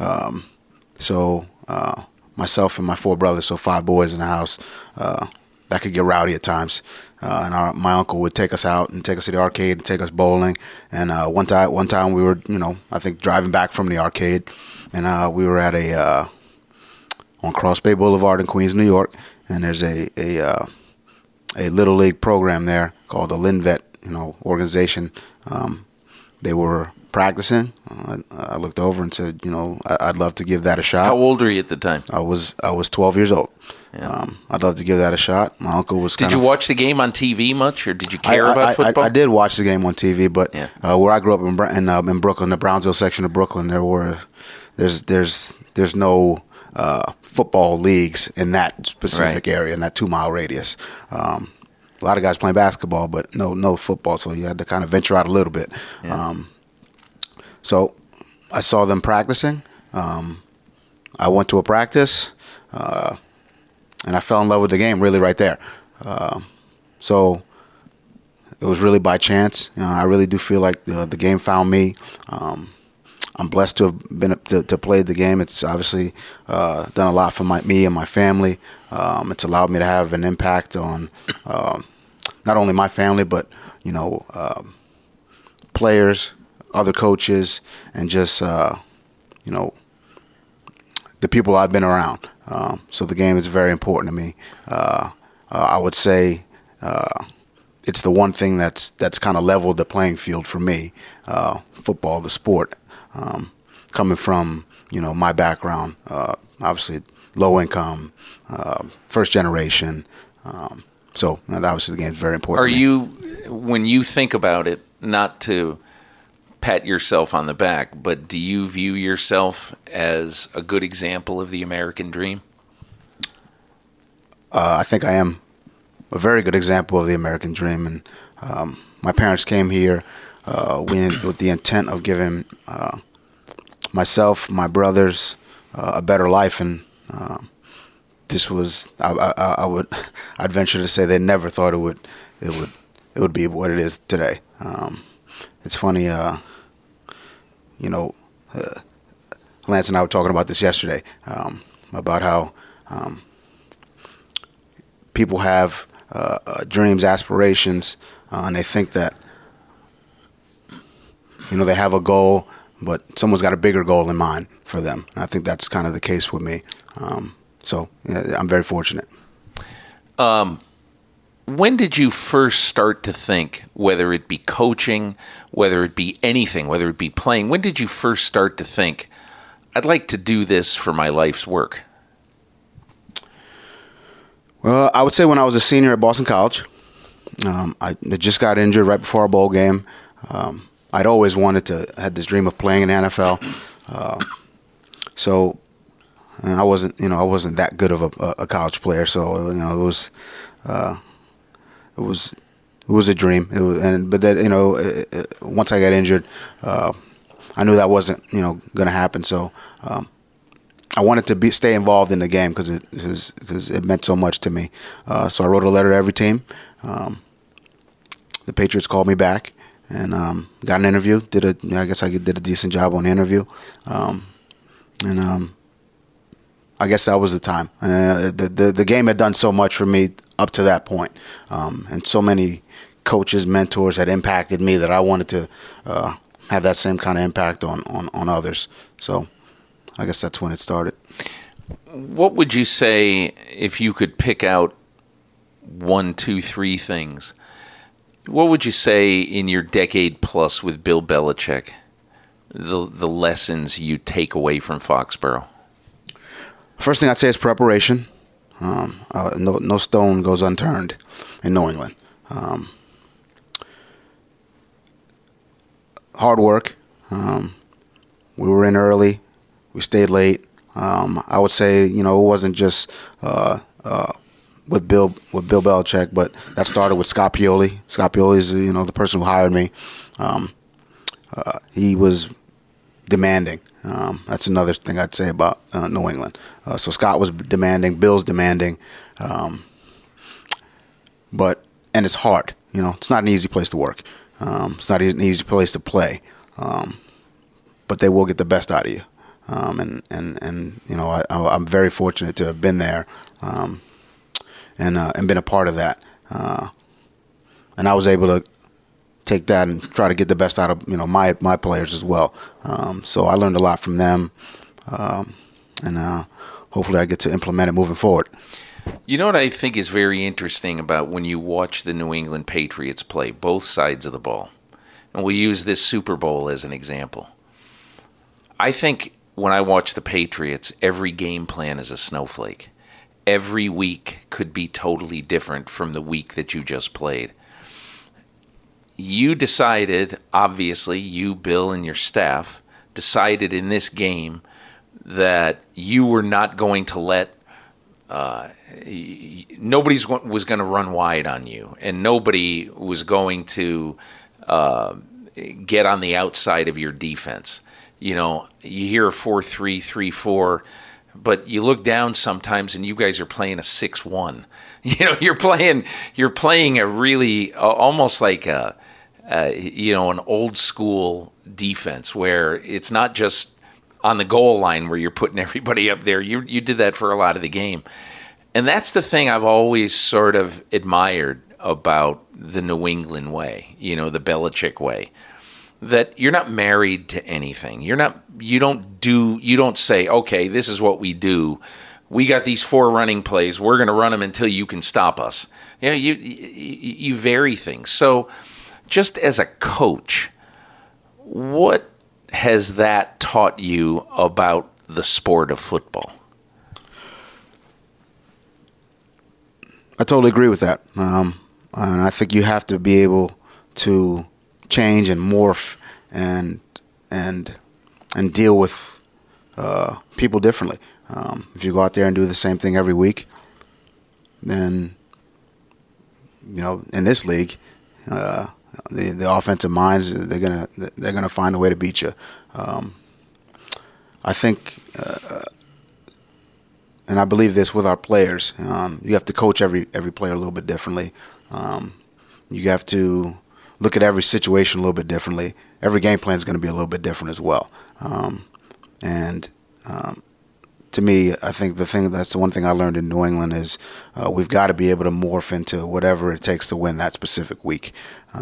Myself and my 4 brothers, so 5 boys in the house, that could get rowdy at times. My uncle would take us out and take us to the arcade and take us bowling. And one time we were, I think driving back from the arcade, and we were at on Cross Bay Boulevard in Queens, New York, and there's a little league program there called the Linvet, organization. They were practicing. I looked over and said, I'd love to give that a shot. How old were you at the time? I was 12 years old. Yeah. I'd love to give that a shot. My uncle was. Did you watch the game on TV much, or did you care about football? I did watch the game on TV, but where I grew up in Brooklyn, the Brownsville section of Brooklyn, there's no football leagues in that specific area, in that 2-mile radius. A lot of guys playing basketball, but no football, so you had to kind of venture out a little bit. Yeah. So I saw them practicing. I went to a practice, and I fell in love with the game really right there. So it was really by chance. I really do feel like the game found me. I'm blessed to have been to play the game. It's obviously done a lot for me and my family. It's allowed me to have an impact on not only my family, but players, other coaches, and just the people I've been around. So the game is very important to me. I would say it's the one thing that's kind of leveled the playing field for me. Football, the sport, coming from my background, obviously low income, first generation. So obviously the game is very important. Are you, when you think about it, not to pat yourself on the back, but do you view yourself as a good example of the American dream? I think I am a very good example of the American dream. And my parents came here with the intent of giving myself, my brothers, a better life. And this was, I'd venture to say they never thought it would be what it is today. It's funny, Lance and I were talking about this yesterday, about how people have dreams, aspirations, and they think that, they have a goal, but someone's got a bigger goal in mind for them. And I think that's kind of the case with me. So I'm very fortunate. When did you first start to think, whether it be coaching, whether it be anything, whether it be playing, when did you first start to think, I'd like to do this for my life's work? Well, I would say when I was a senior at Boston College. I just got injured right before our bowl game. I'd always had this dream of playing in the NFL. And I wasn't that good of a college player. So, it was a dream. Once I got injured, I knew that wasn't, going to happen. So, I wanted to stay involved in the game because it meant so much to me. So I wrote a letter to every team. The Patriots called me back and got an interview. I guess I did a decent job on the interview. I guess that was the time. The game had done so much for me up to that point. And so many coaches, mentors had impacted me that I wanted to have that same kind of impact on others. So I guess that's when it started. What would you say if you could pick out 1, 2, 3 things? What would you say in your decade plus with Bill Belichick, the lessons you take away from Foxborough? First thing I'd say is preparation. No stone goes unturned in New England. Hard work. We were in early. We stayed late. I would say, it wasn't just with Bill Belichick, but that started with Scott Pioli. Scott Pioli is, the person who hired me. He was demanding. That's another thing I'd say about New England. So Scott was demanding. Bill's demanding. And it's hard. It's not an easy place to work. It's not an easy place to play. But they will get the best out of you. I'm very fortunate to have been there and been a part of that. And I was able to take that and try to get the best out of my players as well. So I learned a lot from them, and hopefully I get to implement it moving forward. You know what I think is very interesting about when you watch the New England Patriots play, both sides of the ball, and we'll use this Super Bowl as an example. I think when I watch the Patriots, every game plan is a snowflake. Every week could be totally different from the week that you just played. You decided, obviously, you, Bill, and your staff decided in this game that you were not going to let nobody was going to run wide on you, and nobody was going to get on the outside of your defense. You hear a 4-3, 3-4, but you look down sometimes and you guys are playing a 6-1. You're playing a really almost like an old school defense where it's not just on the goal line where you're putting everybody up there. You did that for a lot of the game. And that's the thing I've always sort of admired about the New England way, the Belichick way. That you're not married to anything. You don't say, okay, this is what we do. We got these 4 running plays. We're going to run them until you can stop us. You vary things. So just as a coach, what has that taught you about the sport of football? I totally agree with that. And I think you have to be able to change and morph and deal with people differently. If you go out there and do the same thing every week, then in this league, the offensive minds, they're gonna find a way to beat you. I think, and I believe this with our players. You have to coach every player a little bit differently. You have to look at every situation a little bit differently. Every game plan is going to be a little bit different as well. To me, I think that's the one thing I learned in New England is we've got to be able to morph into whatever it takes to win that specific week.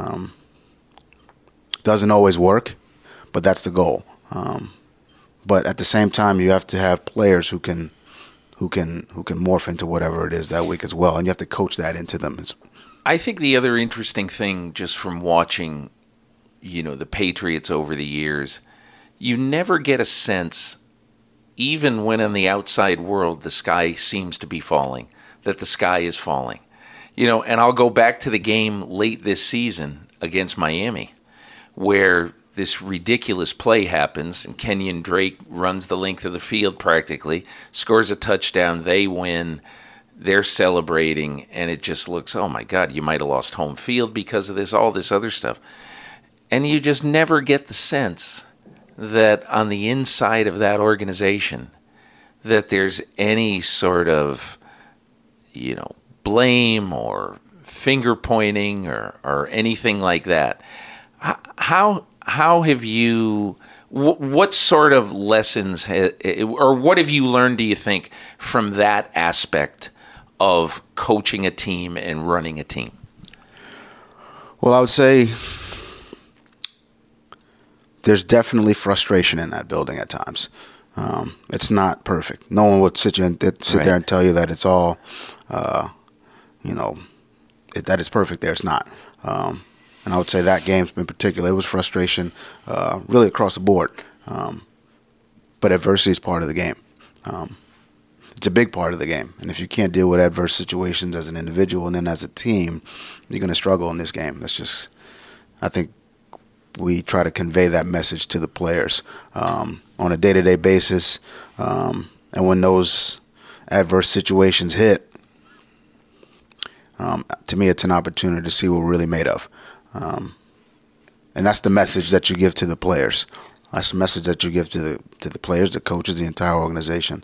Doesn't always work, but that's the goal. But at the same time, you have to have players who can morph into whatever it is that week as well, and you have to coach that into them. I think the other interesting thing, just from watching, the Patriots over the years, you never get a sense, even when in the outside world the sky seems to be falling, that the sky is falling. And I'll go back to the game late this season against Miami, where this ridiculous play happens, and Kenyon Drake runs the length of the field practically, scores a touchdown, they win, they're celebrating, and it just looks, oh my God, you might have lost home field because of this, all this other stuff. And you just never get the sense that on the inside of that organization, that there's any sort of, blame or finger pointing or anything like that. How have you, what sort of lessons, or what have you learned, do you think, from that aspect of coaching a team and running a team? Well, I would say there's definitely frustration in that building at times. It's not perfect. No one would sit there and tell you that it's all, that it's perfect there. It's not. And I would say that game in particular, it was frustration really across the board. But adversity is part of the game. It's a big part of the game. And if you can't deal with adverse situations as an individual and then as a team, you're going to struggle in this game. That's just, I think we try to convey that message to the players on a day-to-day basis. And when those adverse situations hit, to me, it's an opportunity to see what we're really made of. And that's the message that you give to the players. That's the message that you give to the players, the coaches, the entire organization.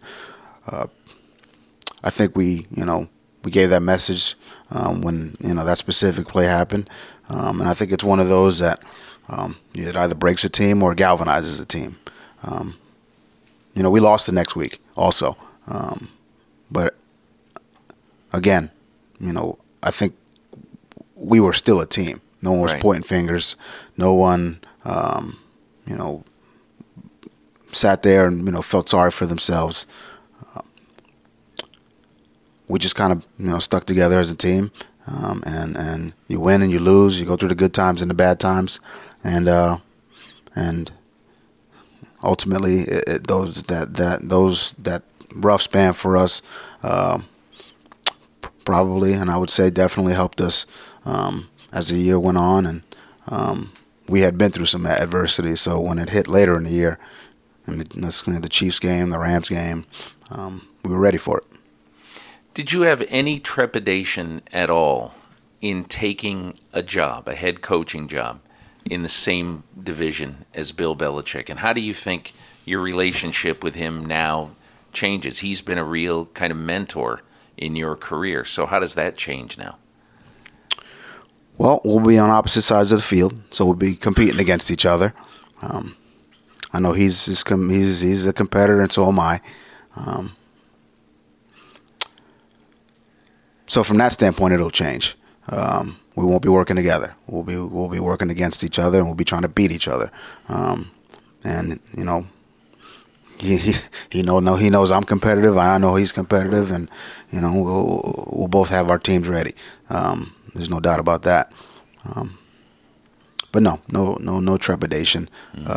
I think we gave that message when that specific play happened, and I think it's one of those that it either breaks a team or galvanizes a team. We lost the next week also, but again, I think we were still a team. No one was pointing fingers. No one, sat there and felt sorry for themselves. We just kind of stuck together as a team, and you win and you lose. You go through the good times and the bad times, and ultimately that rough span for us probably, and I would say definitely helped us as the year went on, and we had been through some adversity. So when it hit later in the year, and the Chiefs game, the Rams game, we were ready for it. Did you have any trepidation at all in taking a job, a head coaching job, in the same division as Bill Belichick? And how do you think your relationship with him now changes? He's been a real kind of mentor in your career. So how does that change now? Well, we'll be on opposite sides of the field, so we'll be competing against each other. I know he's a competitor, and so am I. So from that standpoint, it'll change. We won't be working together. We'll be working against each other, and we'll be trying to beat each other. And he knows I'm competitive. I know he's competitive, and we'll both have our teams ready. There's no doubt about that. But no trepidation.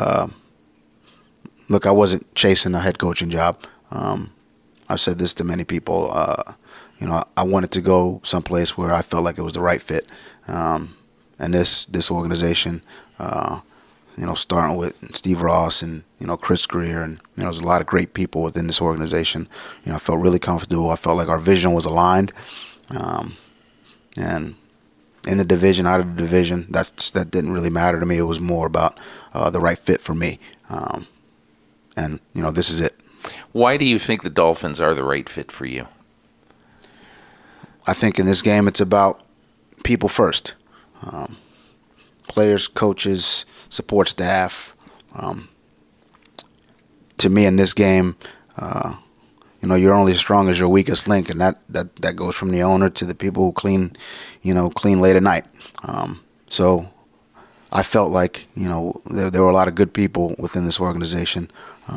Look, I wasn't chasing a head coaching job. I've said this to many people. I wanted to go someplace where I felt like it was the right fit. And this organization, starting with Steve Ross and, Chris Greer, and, there's a lot of great people within this organization. I felt really comfortable. I felt like our vision was aligned. And in the division, out of the division. That didn't really matter to me. It was more about the right fit for me. And this is it. Why do you think the Dolphins are the right fit for you? I think in this game it's about people first. Players, coaches, support staff. To me, in this game, you're only as strong as your weakest link, and that goes from the owner to the people who clean late at night. So I felt like there were a lot of good people within this organization,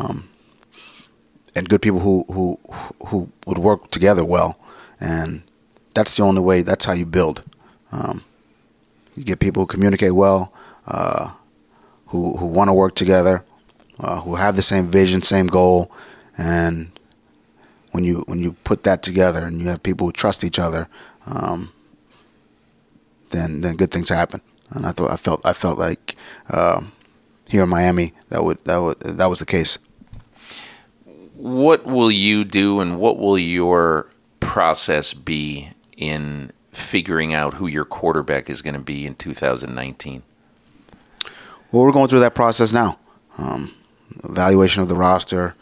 and good people who would work together well, and that's the only way. That's how you build. You get people who communicate well, who want to work together, who have the same vision, same goal, and when you put that together and you have people who trust each other, then good things happen. And I felt like here in Miami that was the case. What will you do, and what will your process be in figuring out who your quarterback is going to be in 2019? Well, we're going through that process now. Evaluation of the roster,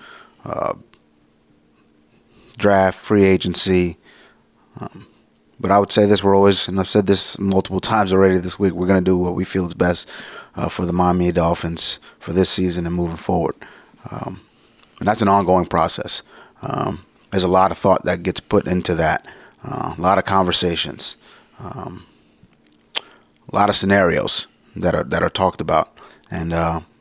draft, free agency. But I would say this, and I've said this multiple times already this week, we're going to do what we feel is best for the Miami Dolphins for this season and moving forward. And that's an ongoing process. There's a lot of thought that gets put into that, a lot of conversations, a lot of scenarios that are talked about. And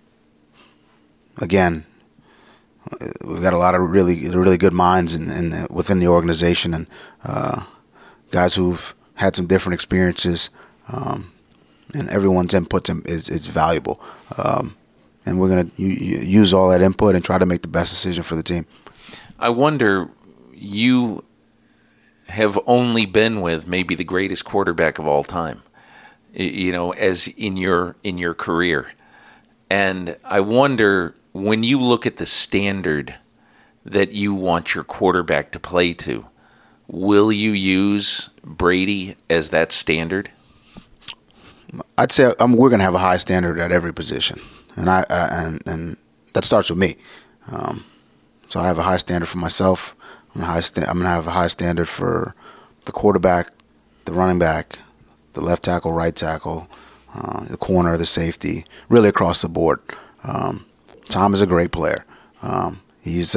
again, we've got a lot of really good minds within the organization, and guys who've had some different experiences, and everyone's input is valuable. And we're going to use all that input and try to make the best decision for the team. I wonder, you have only been with maybe the greatest quarterback of all time, as in your career. And I wonder, when you look at the standard that you want your quarterback to play to, will you use Brady as that standard? I'd say we're going to have a high standard at every position, and and that starts with me. So I have a high standard for myself. I'm going to have a high standard for the quarterback, the running back, the left tackle, right tackle, the corner, the safety, really across the board. Tom is a great player. He's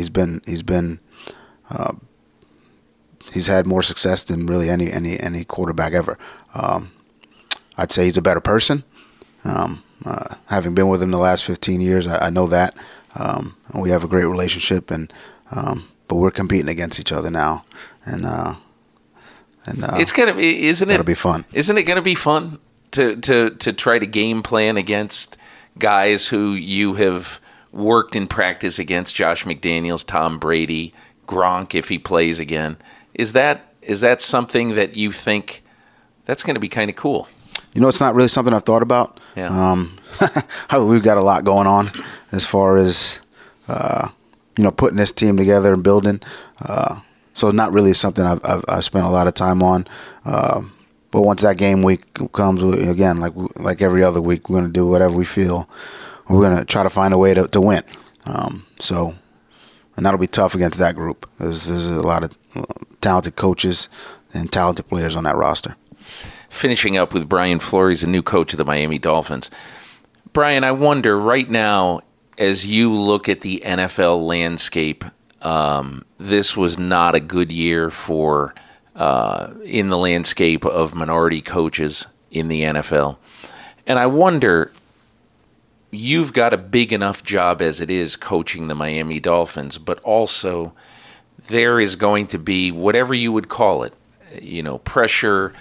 had more success than really any quarterback ever. I'd say he's a better person. Having been with him the last 15 years, I know that. We have a great relationship, but we're competing against each other now, and it's gonna be, isn't it? That'll be fun. Isn't it going to be fun to try to game plan against guys who you have worked in practice against? Josh McDaniels, Tom Brady, Gronk, if he plays again. Is that something that you think that's going to be kind of cool? It's not really something I've thought about. Yeah. We've got a lot going on as far as putting this team together and building. So not really something I've spent a lot of time on. But once that game week comes, again, like every other week, we're going to do whatever we feel. We're going to try to find a way to win. And that'll be tough against that group. There's a lot of talented coaches and talented players on that roster. Finishing up with Brian Flores, the new coach of the Miami Dolphins. Brian, I wonder right now, as you look at the NFL landscape, this was not a good year for in the landscape of minority coaches in the NFL. And I wonder, you've got a big enough job as it is coaching the Miami Dolphins, but also there is going to be, whatever you would call it, pressure,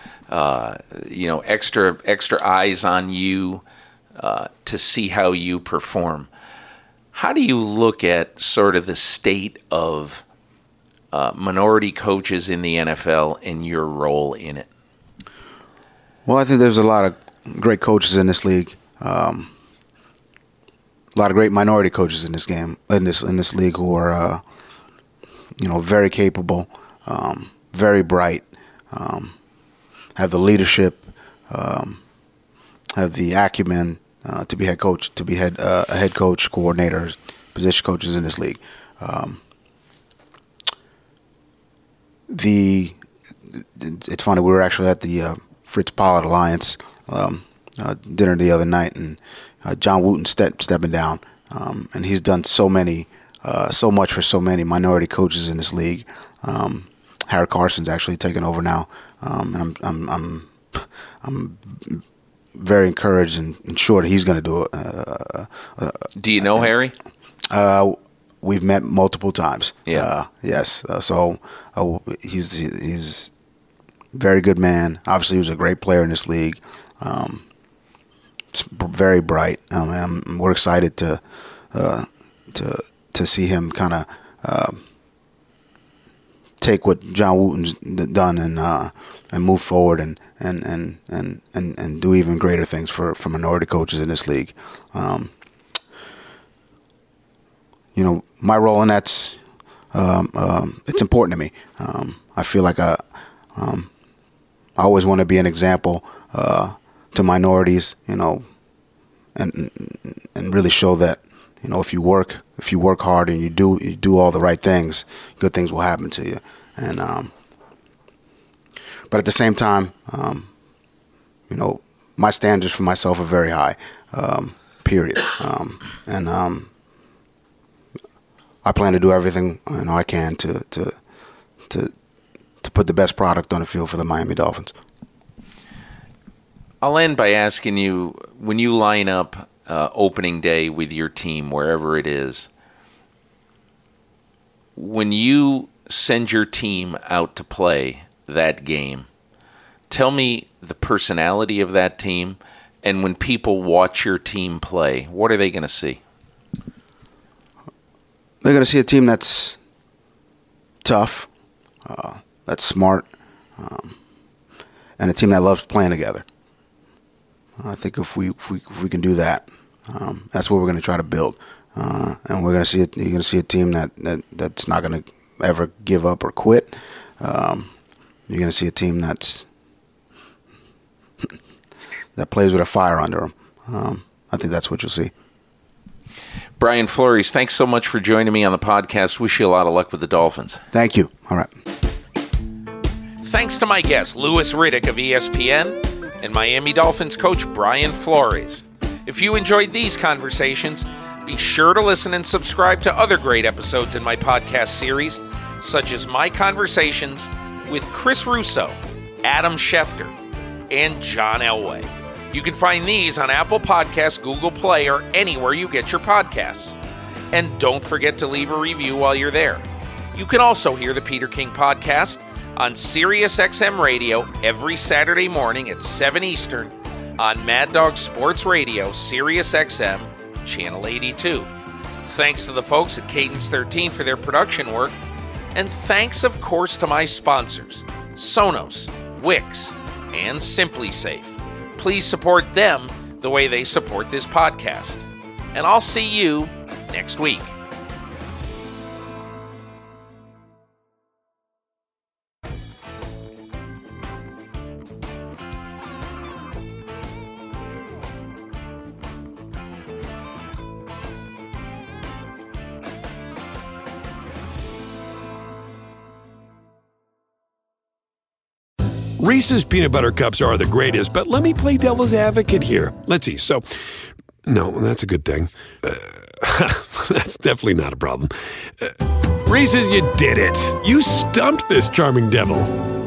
extra eyes on you to see how you perform. How do you look at sort of the state of minority coaches in the NFL and your role in it? Well, I think there's a lot of great coaches in this league. A lot of great minority coaches in this game, in this league, who are very capable, very bright, have the leadership, have the acumen to be head coach, a head coach, coordinators, position coaches in this league. It's funny. We were actually at the Fritz Pollard Alliance dinner the other night, and John Wooten stepping down, and he's done so much for so many minority coaches in this league. Harry Carson's actually taken over now, and I'm very encouraged and sure that he's going to do it. Do you know Harry? We've met multiple times. Yeah. Yes. He's a very good man. Obviously, he was a great player in this league. Very bright. We're excited to see him kind of take what John Wooten's done and move forward and do even greater things for minority coaches in this league. My role in that's it's important to me. I feel like I always want to be an example to minorities, and really show that if you work hard and you do all the right things, good things will happen to you. And but at the same time, my standards for myself are very high. Period. I plan to do everything I can to put the best product on the field for the Miami Dolphins. I'll end by asking you, when you line up opening day with your team, wherever it is, when you send your team out to play that game, tell me the personality of that team, and when people watch your team play, what are they going to see? They're going to see a team that's tough, that's smart, and a team that loves playing together. I think if we can do that, that's what we're going to try to build, and we're going to see it. You're going to see a team that's not going to ever give up or quit. You're going to see a team that plays with a fire under them. I think that's what you'll see. Brian Flores, thanks so much for joining me on the podcast. Wish you a lot of luck with the Dolphins. Thank you. All right. Thanks to my guest, Louis Riddick of ESPN, and Miami Dolphins coach Brian Flores. If you enjoyed these conversations, be sure to listen and subscribe to other great episodes in my podcast series, such as my conversations with Chris Russo, Adam Schefter, and John Elway. You can find these on Apple Podcasts, Google Play, or anywhere you get your podcasts. And don't forget to leave a review while you're there. You can also hear the Peter King Podcast on SiriusXM Radio every Saturday morning at 7 Eastern on Mad Dog Sports Radio, SiriusXM, Channel 82. Thanks to the folks at Cadence 13 for their production work. And thanks, of course, to my sponsors, Sonos, Wix, and Simply Safe. Please support them the way they support this podcast. And I'll see you next week. Reese's Peanut Butter Cups are the greatest, but let me play devil's advocate here. Let's see. So, no, that's a good thing. That's definitely not a problem. Reese's, you did it. You stumped this charming devil.